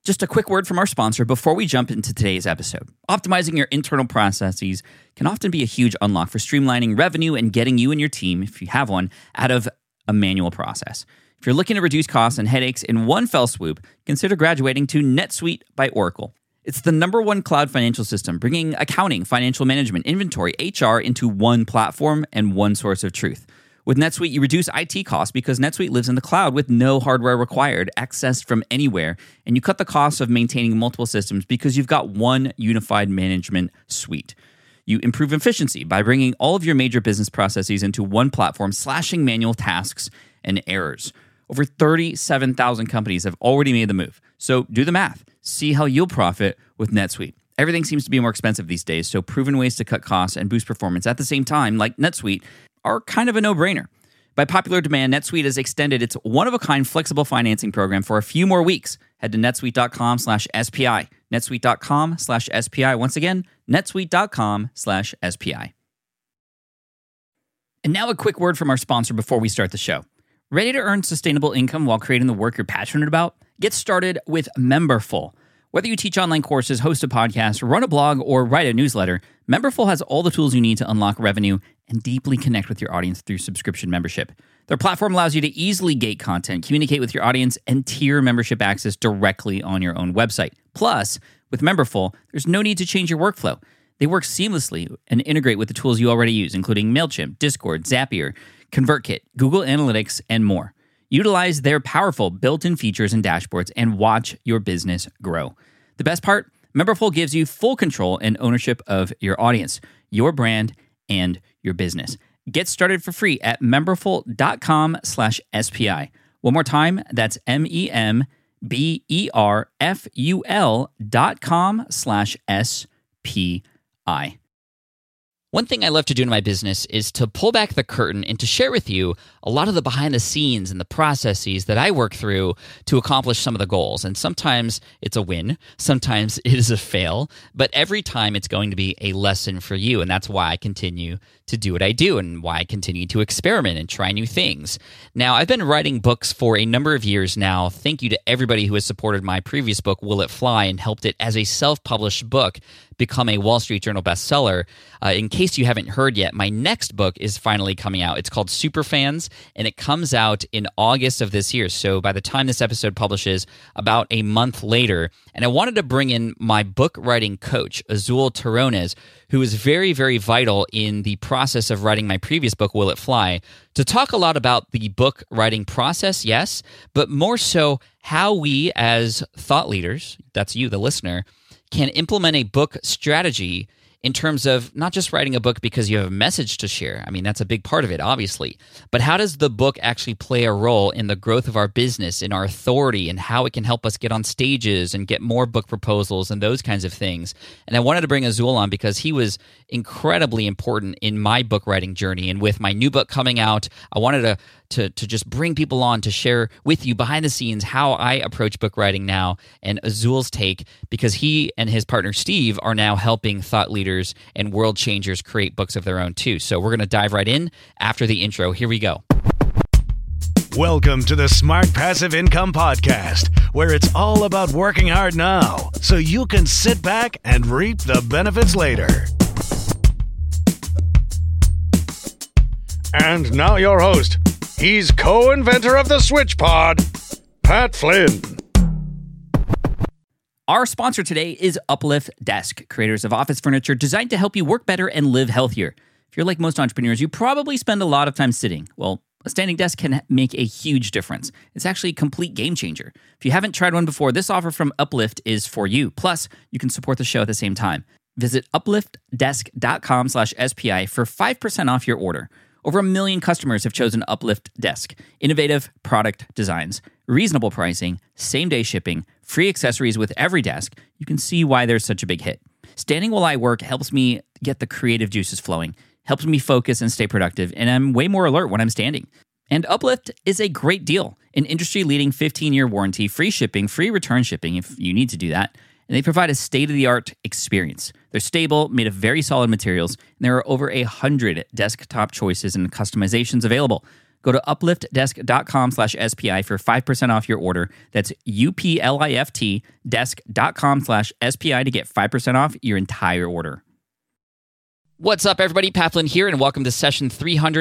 Just a quick word from our sponsor before we jump into today's episode. Optimizing your internal processes can often be a huge unlock for streamlining revenue and getting you and your team, if you have one, out of a manual process. If you're looking to reduce costs and headaches in one fell swoop, consider graduating to NetSuite by Oracle. It's the #1 cloud financial system, bringing accounting, financial management, inventory, HR into one platform and one source of truth. With NetSuite, you reduce IT costs because NetSuite lives in the cloud with no hardware required, accessed from anywhere, and you cut the cost of maintaining multiple systems because you've got one unified management suite. You improve efficiency by bringing all of your major business processes into one platform, slashing manual tasks and errors. Over 37,000 companies have already made the move. So do the math. See how you'll profit with NetSuite. Everything seems to be more expensive these days, so proven ways to cut costs and boost performance at the same time, like NetSuite, are kind of a no-brainer. By popular demand, NetSuite has extended its one-of-a-kind flexible financing program for a few more weeks. Head to netsuite.com/SPI. netsuite.com/SPI. Once again, netsuite.com/SPI. And now a quick word from our sponsor before we start the show. Ready to earn sustainable income while creating the work you're passionate about? Get started with Memberful. Whether you teach online courses, host a podcast, run a blog, or write a newsletter, Memberful has all the tools you need to unlock revenue and deeply connect with your audience through subscription membership. Their platform allows you to easily gate content, communicate with your audience, and tier membership access directly on your own website. Plus, with Memberful, there's no need to change your workflow. They work seamlessly and integrate with the tools you already use, including MailChimp, Discord, Zapier, ConvertKit, Google Analytics, and more. Utilize their powerful built-in features and dashboards and watch your business grow. The best part? Memberful gives you full control and ownership of your audience, your brand, and your business. Get started for free at memberful.com/SPI. One more time, that's memberful.com/SPI. One thing I love to do in my business is to pull back the curtain and to share with you a lot of the behind the scenes and the processes that I work through to accomplish some of the goals. And sometimes it's a win, sometimes it is a fail, but every time it's going to be a lesson for you. And that's why I continue to do what I do and why I continue to experiment and try new things. Now, I've been writing books for a number of years now. Thank you to everybody who has supported my previous book, Will It Fly, and helped it as a self-published book become a Wall Street Journal bestseller. In case you haven't heard yet, my next book is finally coming out. It's called Superfans, and it comes out in August of this year. So by the time this episode publishes, about a month later. And I wanted to bring in my book writing coach, Azul Terrones, who is very, very vital in the process of writing my previous book, Will It Fly, to talk a lot about the book writing process, yes, but more so how we as thought leaders, that's you, the listener, can implement a book strategy in terms of not just writing a book because you have a message to share. I mean, that's a big part of it, obviously. But how does the book actually play a role in the growth of our business, in our authority, and how it can help us get on stages and get more book proposals and those kinds of things? And I wanted to bring Azul on because he was incredibly important in my book writing journey. And with my new book coming out, I wanted to just bring people on to share with you behind the scenes how I approach book writing now and Azul's take, because he and his partner Steve are now helping thought leaders and world changers create books of their own too. So we're going to dive right in after the intro. Here we go. Welcome to the Smart Passive Income Podcast, where it's all about working hard now so you can sit back and reap the benefits later. And now your host. He's co-inventor of the SwitchPod, Pat Flynn. Our sponsor today is Uplift Desk, creators of office furniture designed to help you work better and live healthier. If you're like most entrepreneurs, you probably spend a lot of time sitting. Well, a standing desk can make a huge difference. It's actually a complete game changer. If you haven't tried one before, this offer from Uplift is for you. Plus, you can support the show at the same time. Visit upliftdesk.com/SPI for 5% off your order. Over 1 million customers have chosen Uplift Desk. Innovative product designs, reasonable pricing, same-day shipping, free accessories with every desk. You can see why there's such a big hit. Standing while I work helps me get the creative juices flowing, helps me focus and stay productive, and I'm way more alert when I'm standing. And Uplift is a great deal. An industry-leading 15-year warranty, free shipping, free return shipping if you need to do that. And they provide a state-of-the-art experience. They're stable, made of very solid materials, and there are over 100 desktop choices and customizations available. Go to upliftdesk.com/SPI for 5% off your order. That's UPLIFT desk.com/SPI to get 5% off your entire order. What's up, everybody? Pat Flynn here, and welcome to session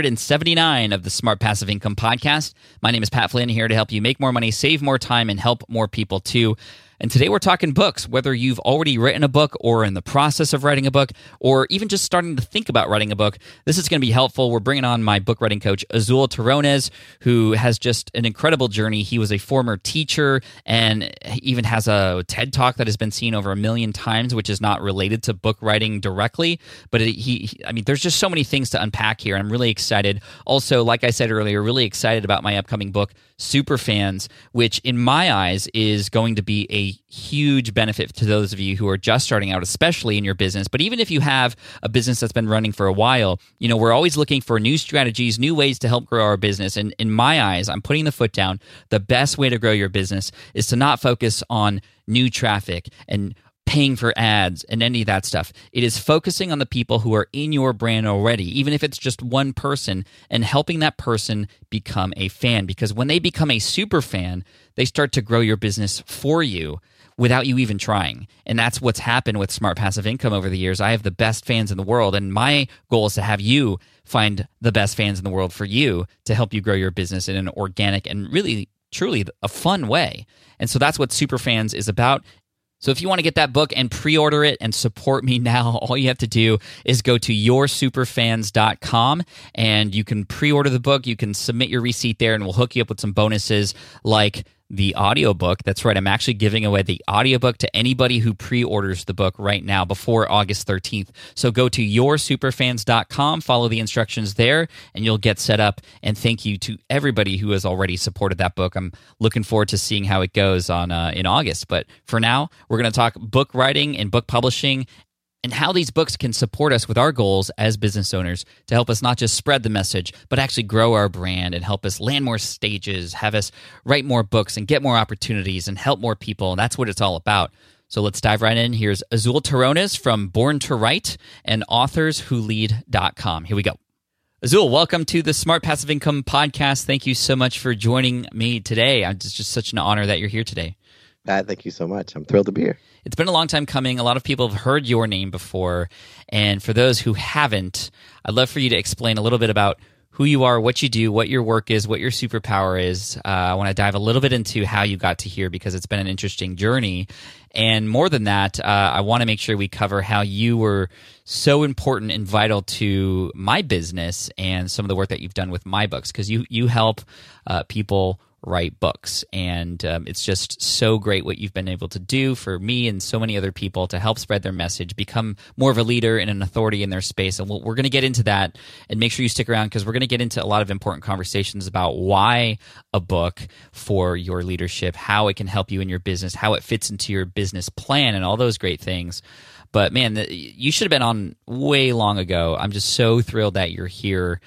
379 of the Smart Passive Income Podcast. My name is Pat Flynn, here to help you make more money, save more time, and help more people too. And today we're talking books, whether you've already written a book or in the process of writing a book, or even just starting to think about writing a book. This is going to be helpful. We're bringing on my book writing coach, Azul Terrones, who has just an incredible journey. He was a former teacher and even has a TED Talk that has been seen over 1 million times, which is not related to book writing directly. But there's just so many things to unpack here. I'm really excited. Also, like I said earlier, really excited about my upcoming book, Superfans, which in my eyes is going to be a huge benefit to those of you who are just starting out, especially in your business. But even if you have a business that's been running for a while, we're always looking for new strategies, new ways to help grow our business. And in my eyes, I'm putting the foot down. The best way to grow your business is to not focus on new traffic and paying for ads and any of that stuff. It is focusing on the people who are in your brand already, even if it's just one person, and helping that person become a fan. Because when they become a super fan, they start to grow your business for you without you even trying. And that's what's happened with Smart Passive Income over the years. I have the best fans in the world, and my goal is to have you find the best fans in the world for you to help you grow your business in an organic and really, truly a fun way. And so that's what Superfans is about. So if you want to get that book and pre-order it and support me now, all you have to do is go to yoursuperfans.com and you can pre-order the book. You can submit your receipt there and we'll hook you up with some bonuses like the audiobook. That's right. I'm actually giving away the audiobook to anybody who pre-orders the book right now before August 13th. So go to yoursuperfans.com, follow the instructions there, and you'll get set up. And thank you to everybody who has already supported that book. I'm looking forward to seeing how it goes on in August. But for now, we're going to talk book writing and book publishing and how these books can support us with our goals as business owners to help us not just spread the message, but actually grow our brand and help us land more stages, have us write more books and get more opportunities and help more people. And that's what it's all about. So let's dive right in. Here's Azul Terrones from Born to Write and AuthorsWhoLead.com. Here we go. Azul, welcome to the Smart Passive Income Podcast. Thank you so much for joining me today. It's just such an honor that you're here today. Pat, thank you so much. I'm thrilled to be here. It's been a long time coming. A lot of people have heard your name before. And for those who haven't, I'd love for you to explain a little bit about who you are, what you do, what your work is, what your superpower is. I want to dive a little bit into how you got to here because it's been an interesting journey. And more than that, I want to make sure we cover how you were so important and vital to my business and some of the work that you've done with my books, because you help people write books. And it's just so great what you've been able to do for me and so many other people to help spread their message, become more of a leader and an authority in their space. And we're going to get into that, and make sure you stick around because we're going to get into a lot of important conversations about why a book for your leadership, how it can help you in your business, how it fits into your business plan, and all those great things. But man, you should have been on way long ago. I'm just so thrilled that you're here.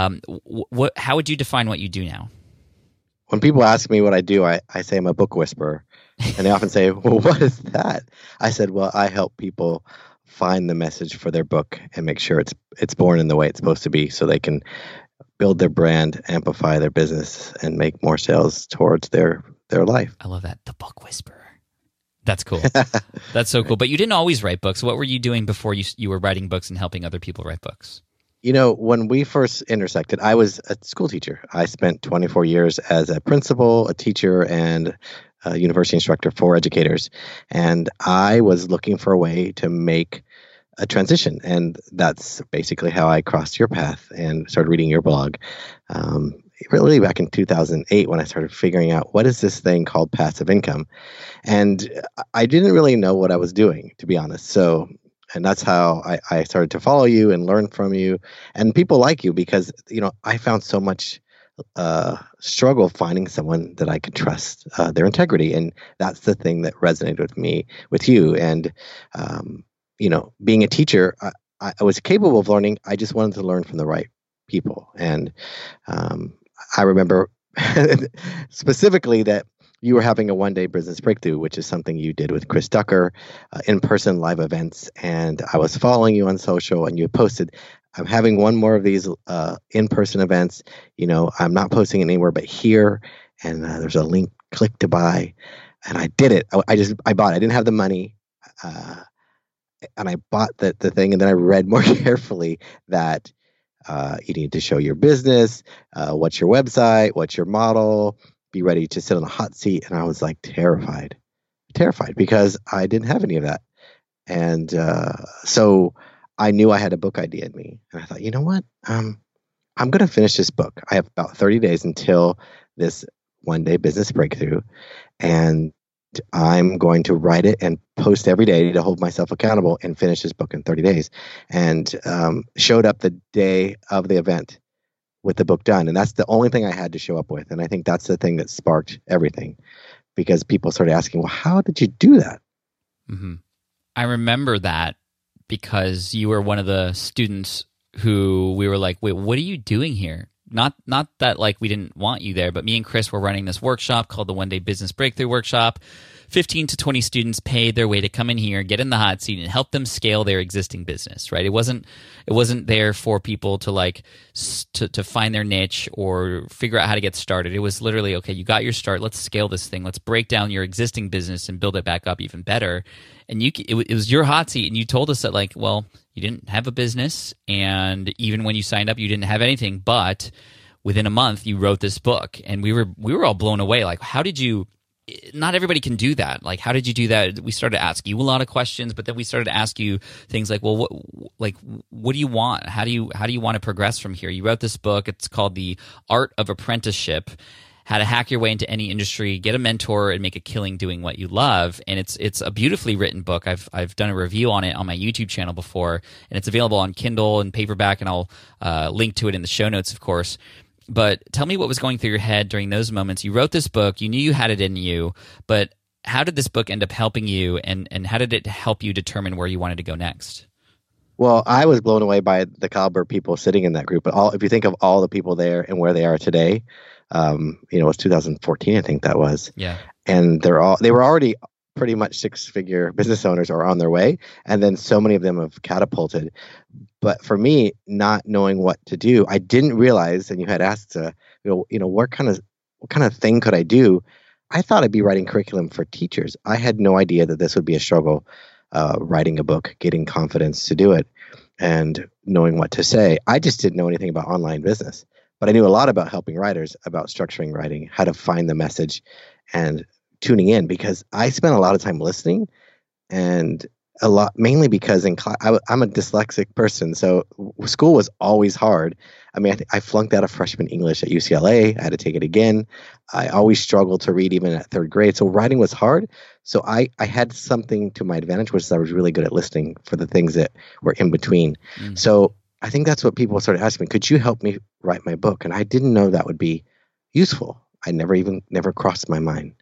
How would you define what you do now? When people ask me what I do, I say I'm a book whisperer. And they often say, well, what is that? I said, well, I help people find the message for their book and make sure it's born in the way it's supposed to be so they can build their brand, amplify their business, and make more sales towards their life. I love that. The book whisperer. That's cool. That's so cool. But you didn't always write books. What were you doing before you were writing books and helping other people write books? When we first intersected, I was a school teacher. I spent 24 years as a principal, a teacher, and a university instructor for educators. And I was looking for a way to make a transition. And that's basically how I crossed your path and started reading your blog. Really back in 2008 when I started figuring out what is this thing called passive income. And I didn't really know what I was doing, to be honest. And that's how I started to follow you and learn from you and people like you because, I found so much struggle finding someone that I could trust their integrity. And that's the thing that resonated with you. And, being a teacher, I was capable of learning. I just wanted to learn from the right people. And I remember specifically that you were having a one-day business breakthrough, which is something you did with Chris Ducker, in-person live events. And I was following you on social, and you posted, I'm having one more of these in-person events. I'm not posting it anywhere but here, and there's a link, click to buy. And I did it. I bought it. I didn't have the money, and I bought the thing, and then I read more carefully that you need to show your business, what's your website, what's your model, be ready to sit on the hot seat. And I was like terrified because I didn't have any of that. And so I knew I had a book idea in me. And I thought, you know what? I'm going to finish this book. I have about 30 days until this one day business breakthrough. And I'm going to write it and post every day to hold myself accountable and finish this book in 30 days. And showed up the day of the event with the book done. And that's the only thing I had to show up with. And I think that's the thing that sparked everything, because people started asking, well, how did you do that? Mm-hmm. I remember that because you were one of the students who we were like, wait, what are you doing here? Not that like we didn't want you there, but me and Chris were running this workshop called the One Day Business Breakthrough Workshop. 15 to 20 students paid their way to come in here, get in the hot seat, and help them scale their existing business. Right? It wasn't there for people to like to find their niche or figure out how to get started. It was literally, okay, you got your start. Let's scale this thing. Let's break down your existing business and build it back up even better. And it was your hot seat, and you told us that like, well, you didn't have a business, and even when you signed up, you didn't have anything. But within a month, you wrote this book, and we were all blown away. Like, how did you? Not everybody can do that. Like, how did you do that? We started to ask you a lot of questions, but then we started to ask you things like, well, what do you want? How do you want to progress from here? You wrote this book. It's called The Art of Apprenticeship: How to Hack Your Way into Any Industry, Get a Mentor, and Make a Killing Doing What You Love. And it's a beautifully written book. I've done a review on it on my YouTube channel before, and it's available on Kindle and paperback, and I'll link to it in the show notes, of course. But tell me what was going through your head during those moments. You wrote this book. You knew you had it in you, but how did this book end up helping you, and how did it help you determine where you wanted to go next? Well, I was blown away by the caliber of people sitting in that group. But if you think of all the people there and where they are today, it was 2014, I think that was. Yeah. And they were already pretty much six-figure business owners or on their way. And then so many of them have catapulted. But for me, not knowing what to do, I didn't realize, and you had asked, what kind of thing could I do? I thought I'd be writing curriculum for teachers. I had no idea that this would be a struggle, writing a book, getting confidence to do it, and knowing what to say. I just didn't know anything about online business. But I knew a lot about helping writers, about structuring writing, how to find the message, and tuning in, because I spent a lot of time listening, and mainly because in class, I'm a dyslexic person, so school was always hard. I mean, I flunked out of freshman English at UCLA. I had to take it again. I always struggled to read even at third grade, so writing was hard. So I had something to my advantage, which is I was really good at listening for the things that were in between. Mm-hmm. So I think that's what people started asking me, could you help me write my book? And I didn't know that would be useful. I never crossed my mind.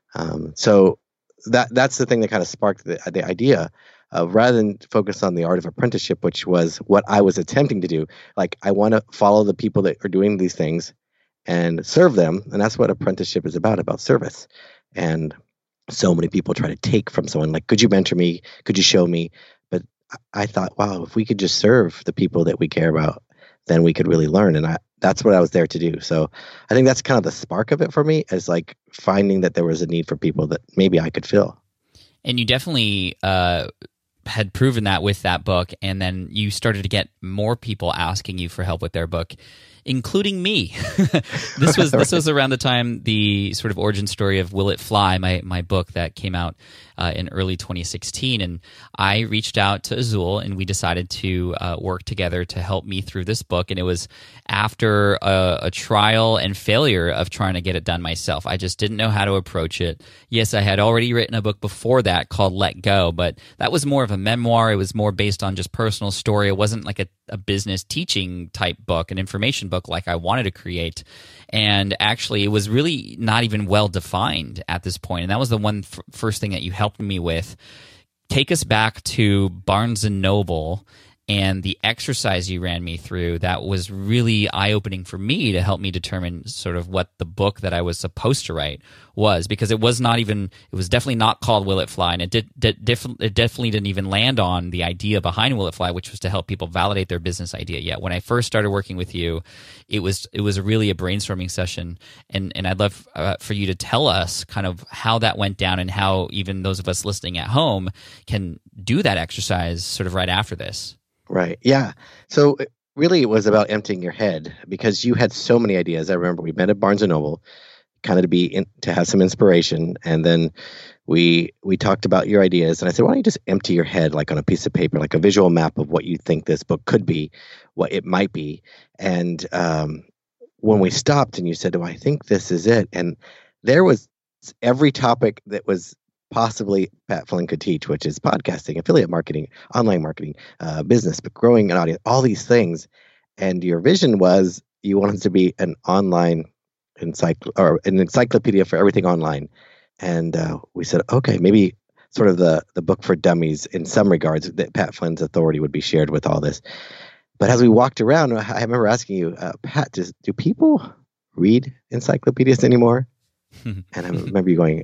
So that's the thing that kind of sparked the idea of, rather than focus on the art of apprenticeship, which was what I was attempting to do. Like, I want to follow the people that are doing these things and serve them. And that's what apprenticeship is about service. And so many people try to take from someone, like, could you mentor me? Could you show me? But I thought, wow, if we could just serve the people that we care about, then we could really learn. And that's what I was there to do. So I think that's kind of the spark of it for me, is like finding that there was a need for people that maybe I could fill. And you definitely had proven that with that book, and then you started to get more people asking you for help with their book, including me. This was around the time the sort of origin story of Will It Fly, my book that came out in early 2016, and I reached out to Azul, and we decided to work together to help me through this book. And it was after a trial and failure of trying to get it done myself. I just didn't know how to approach it. Yes, I had already written a book before that called Let Go, but that was more of a memoir. It was more based on just personal story. It wasn't like a business teaching type book, an information book like I wanted to create. And actually, it was really not even well defined at this point. And that was the one first thing that you helped me with. Take us back to Barnes & Noble and the exercise you ran me through, that was really eye-opening for me to help me determine sort of what the book that I was supposed to write was, because it was definitely not called Will It Fly, and it definitely didn't even land on the idea behind Will It Fly, which was to help people validate their business idea. Yet when I first started working with you, it was really a brainstorming session, and I'd love for you to tell us kind of how that went down and how even those of us listening at home can do that exercise sort of right after this. Right. Yeah. So really, it was about emptying your head, because you had so many ideas. I remember we met at Barnes & Noble, kind of to have some inspiration, and then we talked about your ideas, and I said, why don't you just empty your head like on a piece of paper, like a visual map of what you think this book could be, what it might be. And when we stopped and you said, I think this is it, and there was every topic that was possibly Pat Flynn could teach, which is podcasting, affiliate marketing, online marketing, business, but growing an audience, all these things. And your vision was you wanted to be an online an encyclopedia for everything online. And we said, okay, maybe sort of the book for dummies in some regards, that Pat Flynn's authority would be shared with all this. But as we walked around, I remember asking you, Pat, do people read encyclopedias anymore? And I remember you going,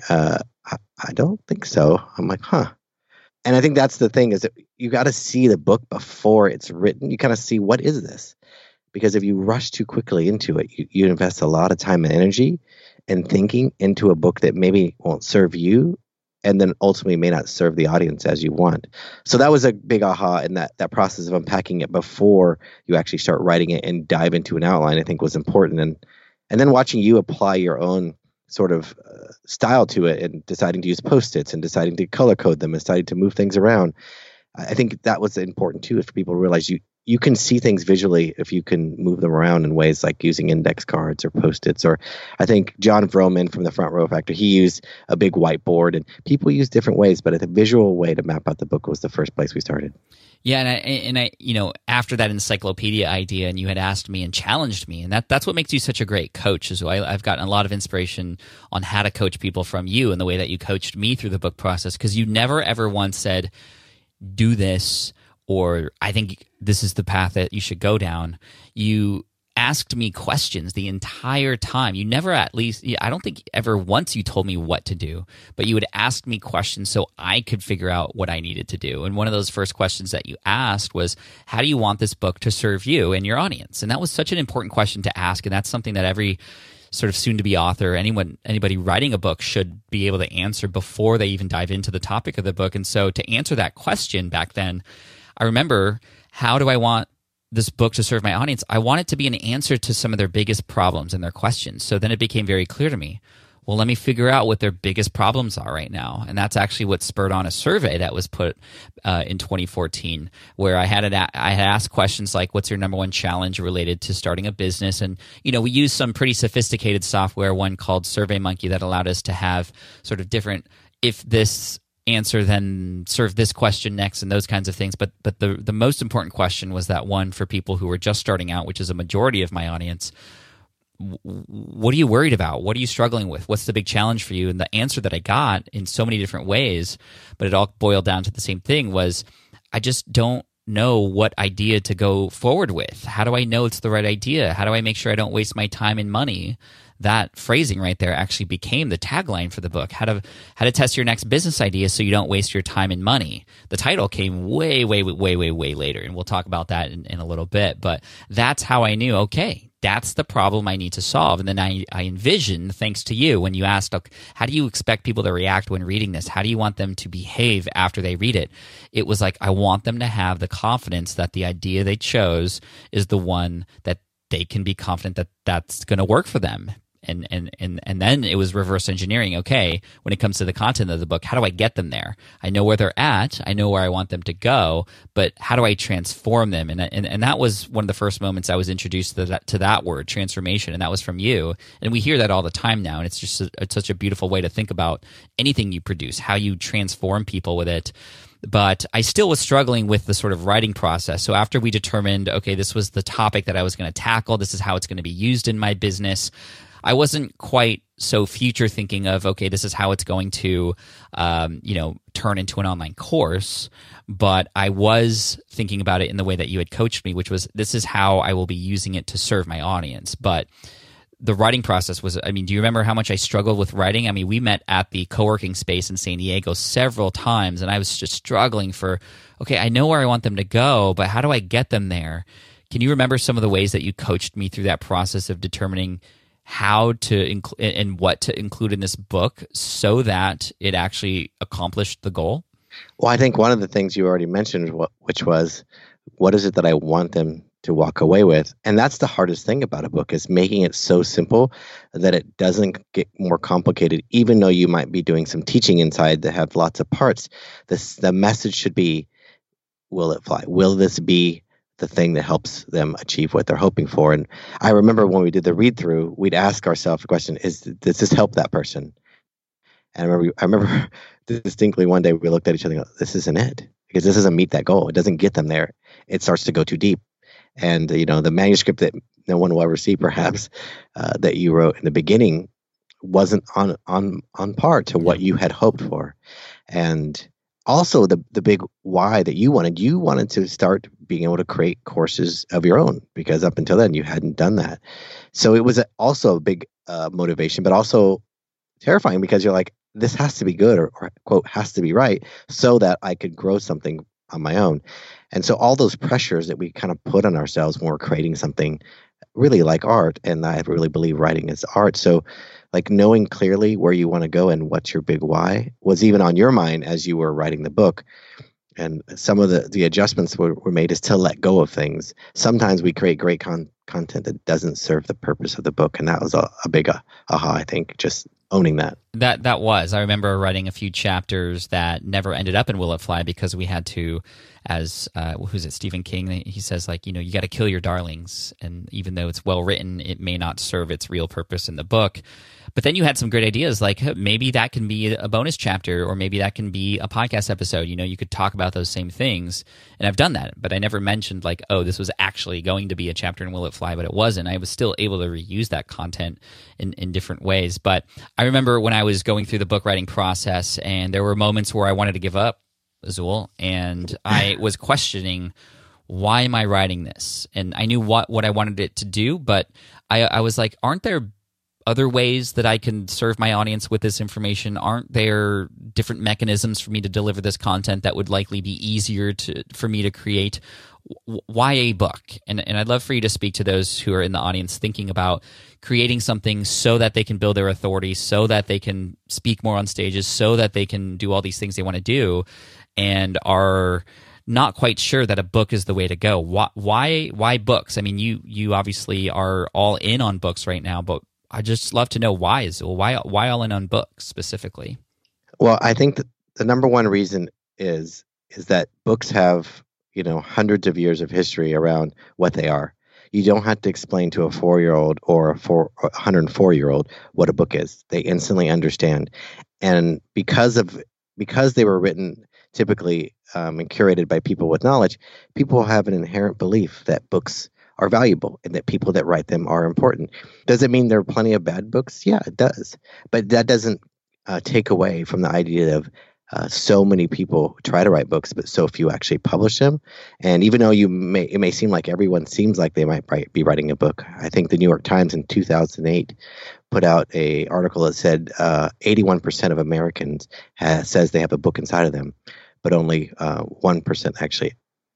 I don't think so. I'm like, huh. And I think that's the thing, is that you got to see the book before it's written. You kind of see, what is this? Because if you rush too quickly into it, you invest a lot of time and energy and thinking into a book that maybe won't serve you, and then ultimately may not serve the audience as you want. So that was a big aha, and that process of unpacking it before you actually start writing it and dive into an outline, I think was important. And then watching you apply your own sort of style to it, and deciding to use Post-its and deciding to color code them and deciding to move things around. I think that was important too, for people to realize you can see things visually if you can move them around in ways like using index cards or Post-its. Or I think John Vroman from the Front Row Factor, he used a big whiteboard, and people use different ways, but the visual way to map out the book was the first place we started. Yeah, and I after that encyclopedia idea, and you had asked me and challenged me, and that's what makes you such a great coach. Is I've gotten a lot of inspiration on how to coach people from you, and the way that you coached me through the book process, because you never ever once said, do this, or I think this is the path that you should go down. You asked me questions the entire time. You never, I don't think ever once you told me what to do, but you would ask me questions so I could figure out what I needed to do. And one of those first questions that you asked was, how do you want this book to serve you and your audience? And that was such an important question to ask, and that's something that every sort of soon-to-be author, anybody writing a book should be able to answer before they even dive into the topic of the book. And so to answer that question back then, I remember, how do I want this book to serve my audience? I want it to be an answer to some of their biggest problems and their questions. So then it became very clear to me, well, let me figure out what their biggest problems are right now. And that's actually what spurred on a survey that was put in 2014, where I had asked questions like, what's your number one challenge related to starting a business? And, we used some pretty sophisticated software, one called SurveyMonkey, that allowed us to have sort of different, if this answer, then serve this question next, and those kinds of things. But the most important question was that one for people who were just starting out, which is a majority of my audience. What are you worried about? What are you struggling with? What's the big challenge for you? And the answer that I got in so many different ways, but it all boiled down to the same thing, was I just don't know what idea to go forward with. How do I know it's the right idea? How do I make sure I don't waste my time and money? That phrasing right there actually became the tagline for the book. How to test your next business idea so you don't waste your time and money. The title came way later, and we'll talk about that in a little bit. But that's how I knew, okay, that's the problem I need to solve. And then I envisioned, thanks to you, when you asked, how do you expect people to react when reading this? How do you want them to behave after they read it? It was like, I want them to have the confidence that the idea they chose is the one that they can be confident that that's going to work for them. And then it was reverse engineering. Okay, when it comes to the content of the book, how do I get them there? I know where they're at. I know where I want them to go, but how do I transform them? And that was one of the first moments I was introduced to that word, transformation, and that was from you. And we hear that all the time now, and it's just it's such a beautiful way to think about anything you produce, how you transform people with it. But I still was struggling with the sort of writing process. So after we determined, okay, this was the topic that I was going to tackle, this is how it's going to be used in my business, I wasn't quite so future thinking of, okay, this is how it's going to, turn turn into an online course, but I was thinking about it in the way that you had coached me, which was this is how I will be using it to serve my audience. But the writing process was, I mean, do you remember how much I struggled with writing? I mean, we met at the co-working space in San Diego several times, and I was just struggling for, okay, I know where I want them to go, but how do I get them there? Can you remember some of the ways that you coached me through that process of determining how to and what to include in this book so that it actually accomplished the goal? Well, I think one of the things you already mentioned, which was, what is it that I want them to walk away with? And that's the hardest thing about a book, is making it so simple that it doesn't get more complicated, even though you might be doing some teaching inside that have lots of parts. The message should be, will it fly? Will this be the thing that helps them achieve what they're hoping for? And I remember when we did the read through, we'd ask ourselves the question, does this help that person? And I remember distinctly one day we looked at each other and go, this isn't it, because this doesn't meet that goal. It doesn't get them there. It starts to go too deep. And, the manuscript that no one will ever see, perhaps, that you wrote in the beginning wasn't on par to what you had hoped for. And also the big why that you wanted to start being able to create courses of your own, because up until then you hadn't done that. So it was also a big motivation, but also terrifying, because you're like, this has to be good, or quote, has to be right, so that I could grow something on my own. And so all those pressures that we kind of put on ourselves when we're creating something really like art, and I really believe writing is art. So like knowing clearly where you want to go and what's your big why was even on your mind as you were writing the book. And some of the adjustments were made is to let go of things. Sometimes we create great content that doesn't serve the purpose of the book. And that was a big aha, I think, just owning that. That was. I remember writing a few chapters that never ended up in Will It Fly because we had to, as who's it, Stephen King, he says, like, you got to kill your darlings. And even though it's well written, it may not serve its real purpose in the book. But then you had some great ideas, like maybe that can be a bonus chapter, or maybe that can be a podcast episode. You could talk about those same things. And I've done that, but I never mentioned like, oh, this was actually going to be a chapter in Will It Fly, but it wasn't. I was still able to reuse that content in different ways. But I remember when I was going through the book writing process, and there were moments where I wanted to give up, Azul, and I was questioning, why am I writing this? And I knew what I wanted it to do, but I was like, aren't there other ways that I can serve my audience with this information? Aren't there different mechanisms for me to deliver this content that would likely be easier for me to create? Why a book? And I'd love for you to speak to those who are in the audience thinking about creating something so that they can build their authority, so that they can speak more on stages, so that they can do all these things they want to do, and are not quite sure that a book is the way to go. Why books? I mean, you obviously are all in on books right now, but I just love to know why, Azul. Why all in on books specifically? Well, I think that the number one reason is that books have, hundreds of years of history around what they are. You don't have to explain to a 4-year-old or a 104-year-old what a book is. They instantly understand. And because they were written typically and curated by people with knowledge, people have an inherent belief that books are valuable and that people that write them are important. Does it mean there are plenty of bad books? Yeah, it does. But that doesn't take away from the idea of so many people try to write books, but so few actually publish them. And even though it may seem like everyone seems like they might be writing a book, I think the New York Times in 2008 put out an article that said 81% of Americans says they have a book inside of them, but only 1% actually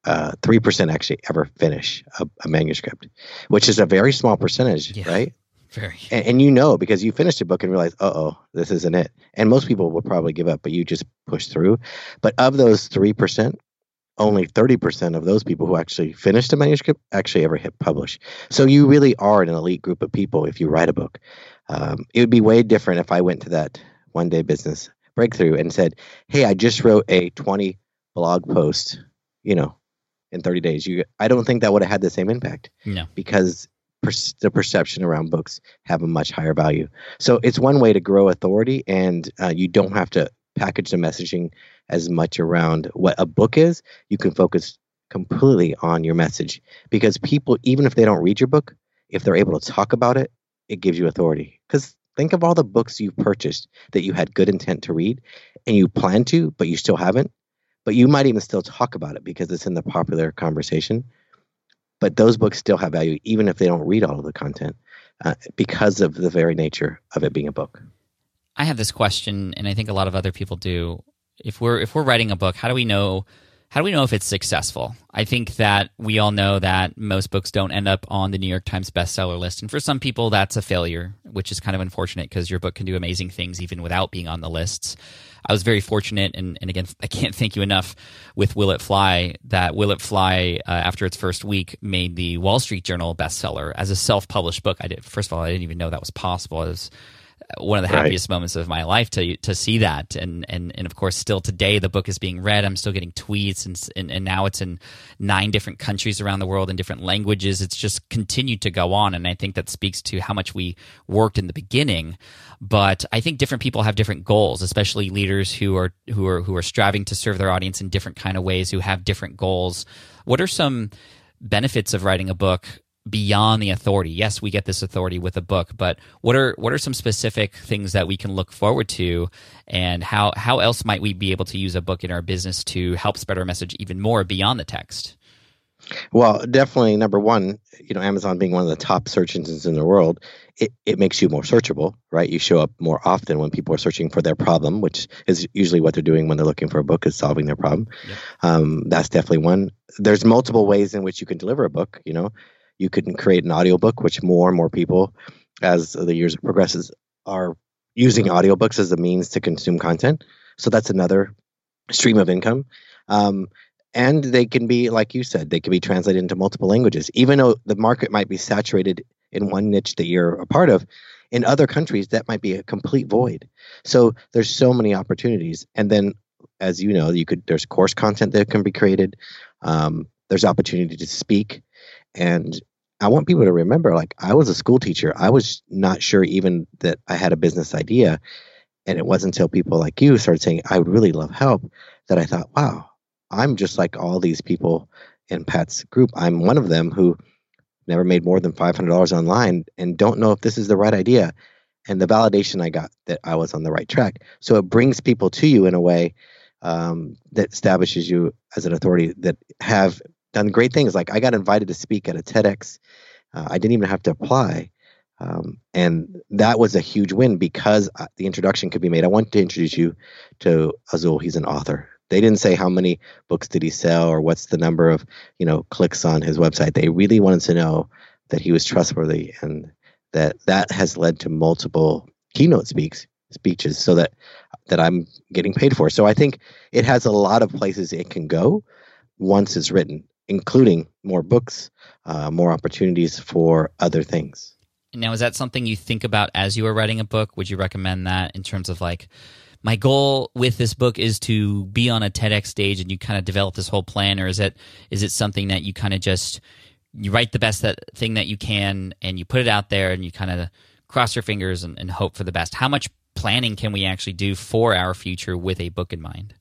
3% actually ever finish a manuscript, which is a very small percentage, yeah, right? Very. And because you finished a book and realized, this isn't it. And most people will probably give up, but you just push through. But of those 3%, only 30% of those people who actually finished a manuscript actually ever hit publish. So you really are an elite group of people if you write a book. It would be way different if I went to that One Day Business Breakthrough and said, hey, I just wrote a 20 blog post, in 30 days. I don't think that would have had the same impact. No. Because the perception around books have a much higher value. So it's one way to grow authority, and you don't have to package the messaging as much around what a book is. You can focus completely on your message, because people, even if they don't read your book, if they're able to talk about it, it gives you authority. Because think of all the books you've purchased that you had good intent to read, and you plan to, but you still haven't. But you might even still talk about it because it's in the popular conversation. But those books still have value, even if they don't read all of the content, because of the very nature of it being a book. I have this question, and I think a lot of other people do. If we're writing a book, how do we know if it's successful? I think that we all know that most books don't end up on the New York Times bestseller list. And for some people, that's a failure, which is kind of unfortunate because your book can do amazing things even without being on the lists. I was very fortunate, and again, I can't thank you enough with Will It Fly, that Will It Fly, after its first week, made the Wall Street Journal bestseller as a self-published book. First of all, I didn't even know that was possible. It was one of the happiest moments of my life to see that, and of course, still today the book is being read. I'm still getting tweets, and now it's in 9 different countries around the world in different languages. It's just continued to go on, and I think that speaks to how much we worked in the beginning. But I think different people have different goals, especially leaders who are striving to serve their audience in different kind of ways, who have different goals. What are some benefits of writing a book beyond the authority? Yes, we get this authority with a book, but what are some specific things that we can look forward to, and how else might we be able to use a book in our business to help spread our message even more beyond the text? Well, definitely, number one, Amazon being one of the top search engines in the world, it makes you more searchable, right? You show up more often when people are searching for their problem, which is usually what they're doing when they're looking for a book, is solving their problem. Yep. That's definitely one. There's multiple ways in which you can deliver a book. You can create an audiobook, which more and more people, as the years progresses, are using audiobooks as a means to consume content. So that's another stream of income. And they can be, like you said, they can be translated into multiple languages. Even though the market might be saturated in one niche that you're a part of, in other countries, that might be a complete void. So there's so many opportunities. And then, as you know, there's course content that can be created. There's opportunity to speak. And I want people to remember, I was a school teacher. I was not sure even that I had a business idea. And it wasn't until people like you started saying, I would really love help, that I thought, wow, I'm just like all these people in Pat's group. I'm one of them who never made more than $500 online and don't know if this is the right idea. And the validation I got that I was on the right track. So it brings people to you in a way that establishes you as an authority that have done great things. Like I got invited to speak at a TEDx. I didn't even have to apply. And that was a huge win because the introduction could be made. I want to introduce you to Azul. He's an author. They didn't say how many books did he sell or what's the number of, clicks on his website. They really wanted to know that he was trustworthy, and that has led to multiple keynote speeches so that I'm getting paid for. So I think it has a lot of places it can go once it's written, including more books, more opportunities for other things. Now, is that something you think about as you are writing a book? Would you recommend that in terms of my goal with this book is to be on a TEDx stage, and you kind of develop this whole plan? Or is it something that you kind of you write the best thing that you can and you put it out there and you kind of cross your fingers and hope for the best? How much planning can we actually do for our future with a book in mind?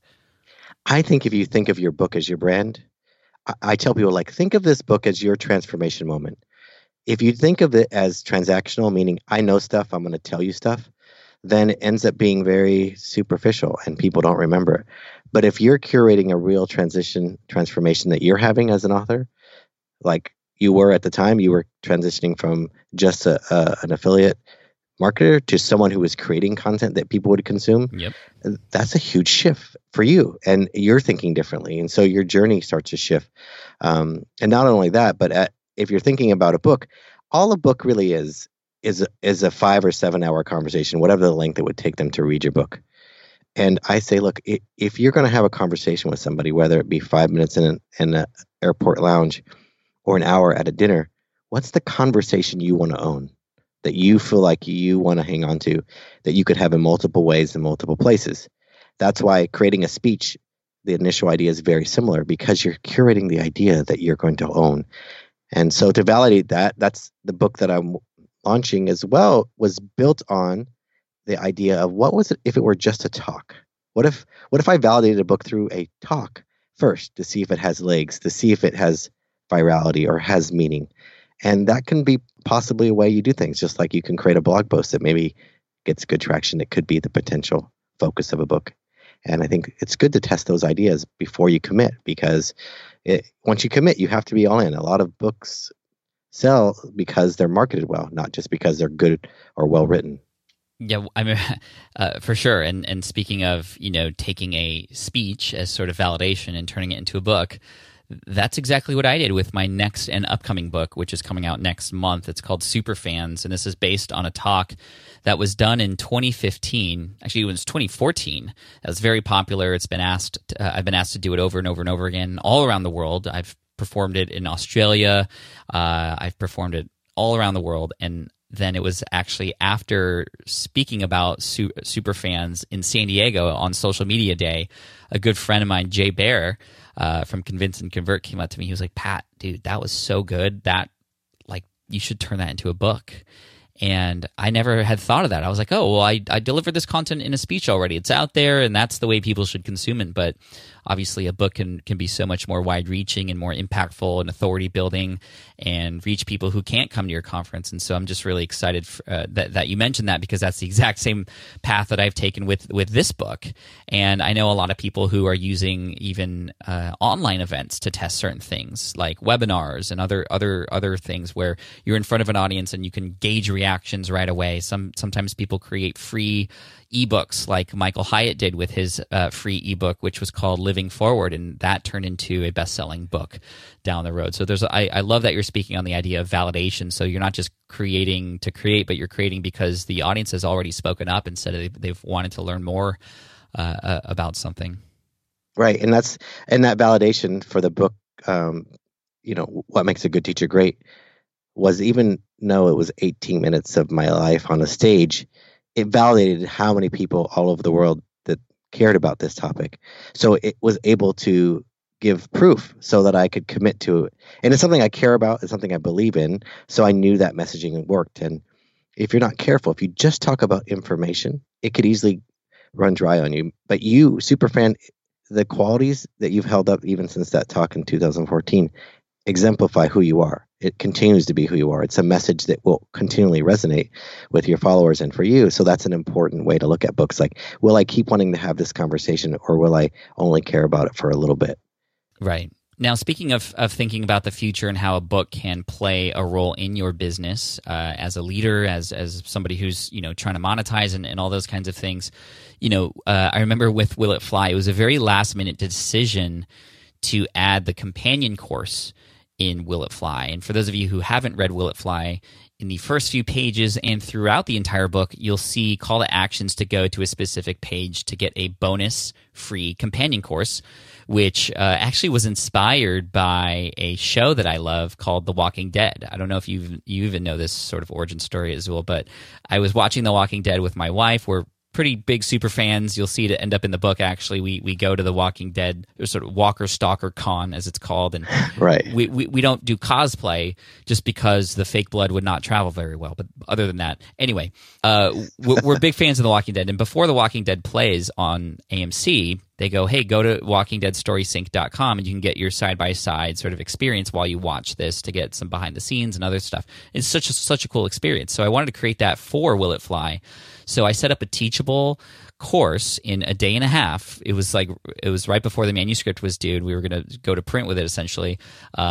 I think if you think of your book as your brand, I tell people, think of this book as your transformation moment. If you think of it as transactional, meaning I know stuff, I'm going to tell you stuff, then it ends up being very superficial and people don't remember it. But if you're curating a real transformation that you're having as an author, like you were at the time, you were transitioning from just an affiliate marketer to someone who was creating content that people would consume. Yep. That's a huge shift for you, and you're thinking differently. And so your journey starts to shift. And not only that, but if you're thinking about a book, all a book really is a 5 or 7 hour conversation, whatever the length it would take them to read your book. And I say, look, if you're going to have a conversation with somebody, whether it be 5 minutes in an airport lounge or an hour at a dinner, what's the conversation you want to own, that you feel like you want to hang on to, that you could have in multiple ways in multiple places? That's why creating a speech, the initial idea is very similar, because you're curating the idea that you're going to own. And so to validate that, that's the book that I'm launching as well, was built on the idea of what was it if it were just a talk? What if I validated a book through a talk first to see if it has legs, to see if it has virality or has meaning? And that can be possibly a way you do things, just like you can create a blog post that maybe gets good traction. It could be the potential focus of a book. And I think it's good to test those ideas before you commit, because once you commit, you have to be all in. A lot of books sell because they're marketed well, not just because they're good or well written. Yeah, I mean, for sure. And speaking of, taking a speech as sort of validation and turning it into a book, that's exactly what I did with my next and upcoming book, which is coming out next month. It's called Superfans, and this is based on a talk that was done in 2015. Actually, it was 2014. That was very popular. It's been asked. I've been asked to do it over and over and over again all around the world. I've performed it in Australia. I've performed it all around the world, and then it was actually after speaking about Superfans in San Diego on Social Media Day, a good friend of mine, Jay Baer, from Convince and Convert, came up to me. He was like, "Pat, dude, that was so good that you should turn that into a book." And I never had thought of that. I was like, oh, well, I delivered this content in a speech already. It's out there, and that's the way people should consume it. But obviously a book can be so much more wide-reaching and more impactful and authority-building and reach people who can't come to your conference. And so I'm just really excited that you mentioned that, because that's the exact same path that I've taken with this book. And I know a lot of people who are using even online events to test certain things, like webinars and other things where you're in front of an audience and you can gauge reactions right away. Sometimes people create free ebooks, like Michael Hyatt did with his free ebook, which was called Living Forward, and that turned into a best-selling book down the road. So I love that you're speaking on the idea of validation. So you're not just creating to create, but you're creating because the audience has already spoken up and said they've wanted to learn more about something. Right, and that validation for the book. What makes a good teacher great was, even though it was 18 minutes of my life on a stage, it validated how many people all over the world that cared about this topic. So it was able to give proof so that I could commit to it. And it's something I care about. It's something I believe in. So I knew that messaging worked. And if you're not careful, if you just talk about information, it could easily run dry on you. But you, Superfan, the qualities that you've held up even since that talk in 2014 exemplify who you are. It continues to be who you are. It's a message that will continually resonate with your followers and for you. So that's an important way to look at books. Like, will I keep wanting to have this conversation, or will I only care about it for a little bit? Right. Now, speaking of thinking about the future and how a book can play a role in your business as a leader, as somebody who's trying to monetize and all those kinds of things, I remember with Will It Fly, it was a very last minute decision to add the companion course in Will It Fly. And for those of you who haven't read Will It Fly, in the first few pages and throughout the entire book, you'll see call to actions to go to a specific page to get a bonus free companion course, which actually was inspired by a show that I love called The Walking Dead. I don't know if you even know this sort of origin story as well, but I was watching The Walking Dead with my wife. We're pretty big super fans. You'll see it end up in the book. Actually, we go to the Walking Dead, or sort of Walker Stalker Con, as it's called, and right. we don't do cosplay just because the fake blood would not travel very well. But other than that, anyway, we're big fans of The Walking Dead. And before The Walking Dead plays on AMC, they go, hey, go to WalkingDeadStorySync.com and you can get your side-by-side sort of experience while you watch this to get some behind the scenes and other stuff. It's such a cool experience. So I wanted to create that for Will It Fly. So I set up a teachable course in a day and a half. It was right before the manuscript was due. We were going to go to print with it, essentially.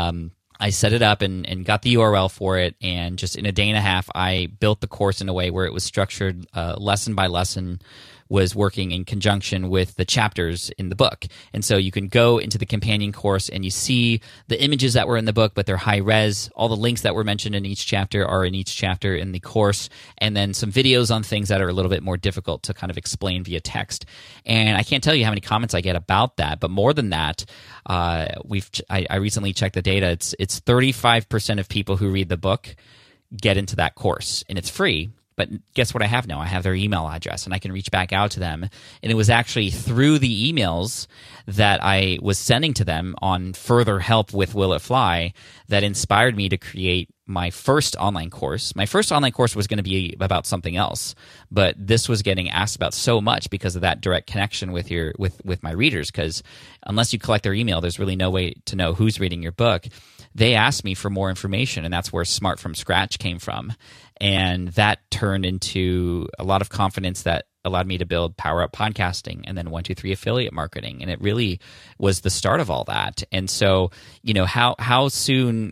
I set it up and got the URL for it, and just in a day and a half, I built the course in a way where it was structured lesson by lesson, was working in conjunction with the chapters in the book. And so you can go into the companion course and you see the images that were in the book, but they're high res. All the links that were mentioned in each chapter are in each chapter in the course, and then some videos on things that are a little bit more difficult to kind of explain via text. And I can't tell you how many comments I get about that, but more than that, I recently checked the data. It's 35% of people who read the book get into that course, and it's free. But guess what I have now? I have their email address, and I can reach back out to them. And it was actually through the emails that I was sending to them on further help with Will It Fly that inspired me to create my first online course. My first online course was going to be about something else, but this was getting asked about so much because of that direct connection with my readers. Because unless you collect their email, there's really no way to know who's reading your book. They asked me for more information, and that's where Smart from Scratch came from. And that turned into a lot of confidence that allowed me to build Power Up Podcasting and then 123 Affiliate Marketing. And it really was the start of all that. And so, how soon,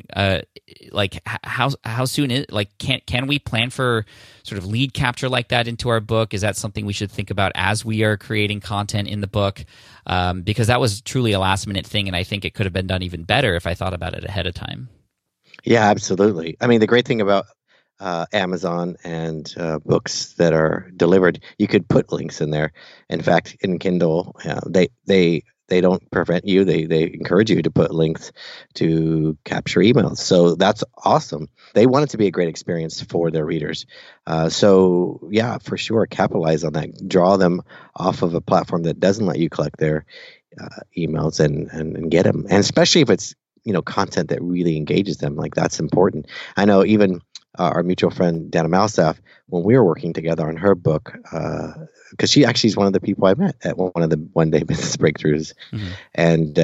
how soon is, can we plan for sort of lead capture like that into our book? Is that something we should think about as we are creating content in the book? Because that was truly a last minute thing. And I think it could have been done even better if I thought about it ahead of time. Yeah, absolutely. I mean, the great thing about Amazon and books that are delivered, you could put links in there. In fact, in Kindle, they don't prevent you. They encourage you to put links to capture emails. So that's awesome. They want it to be a great experience for their readers. So yeah, for sure, capitalize on that. Draw them off of a platform that doesn't let you collect their emails and get them. And especially if it's content that really engages them, like that's important. I know even our mutual friend Dana Malstaff, when we were working together on her book, because she actually is one of the people I met at one of the One Day Business Breakthroughs, and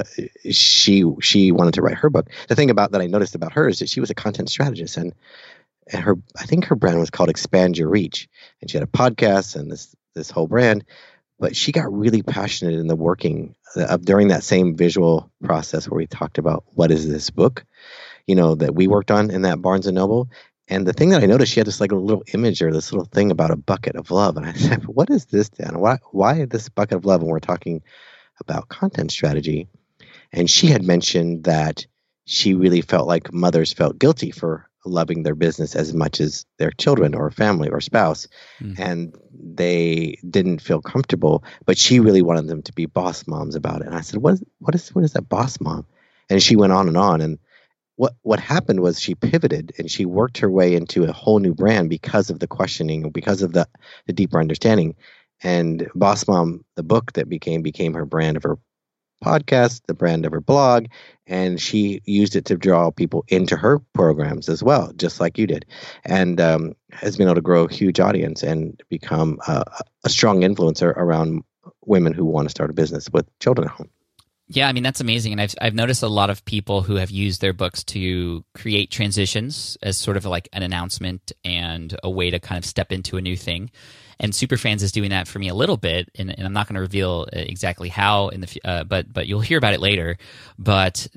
she wanted to write her book. The thing that I noticed about her is that she was a content strategist, and I think her brand was called Expand Your Reach, and she had a podcast and this whole brand. But she got really passionate in the working during that same visual process where we talked about what is this book, that we worked on in that Barnes & Noble. And the thing that I noticed, she had this like a little image or this little thing about a bucket of love. And I said, what is this, Dan? Why this bucket of love when we're talking about content strategy? And she had mentioned that she really felt like mothers felt guilty for loving their business as much as their children or family or spouse. And they didn't feel comfortable, but she really wanted them to be boss moms about it. And I said, what is that boss mom? And she went on. And what happened was she pivoted and she worked her way into a whole new brand because of the questioning, because of the deeper understanding. And Boss Mom, the book that became her brand of her podcast, the brand of her blog, and she used it to draw people into her programs as well, just like you did, and has been able to grow a huge audience and become a strong influencer around women who want to start a business with children at home. Yeah, I mean, that's amazing. And I've noticed a lot of people who have used their books to create transitions as sort of like an announcement and a way to kind of step into a new thing. And Superfans is doing that for me a little bit, and I'm not going to reveal exactly how but you'll hear about it later. But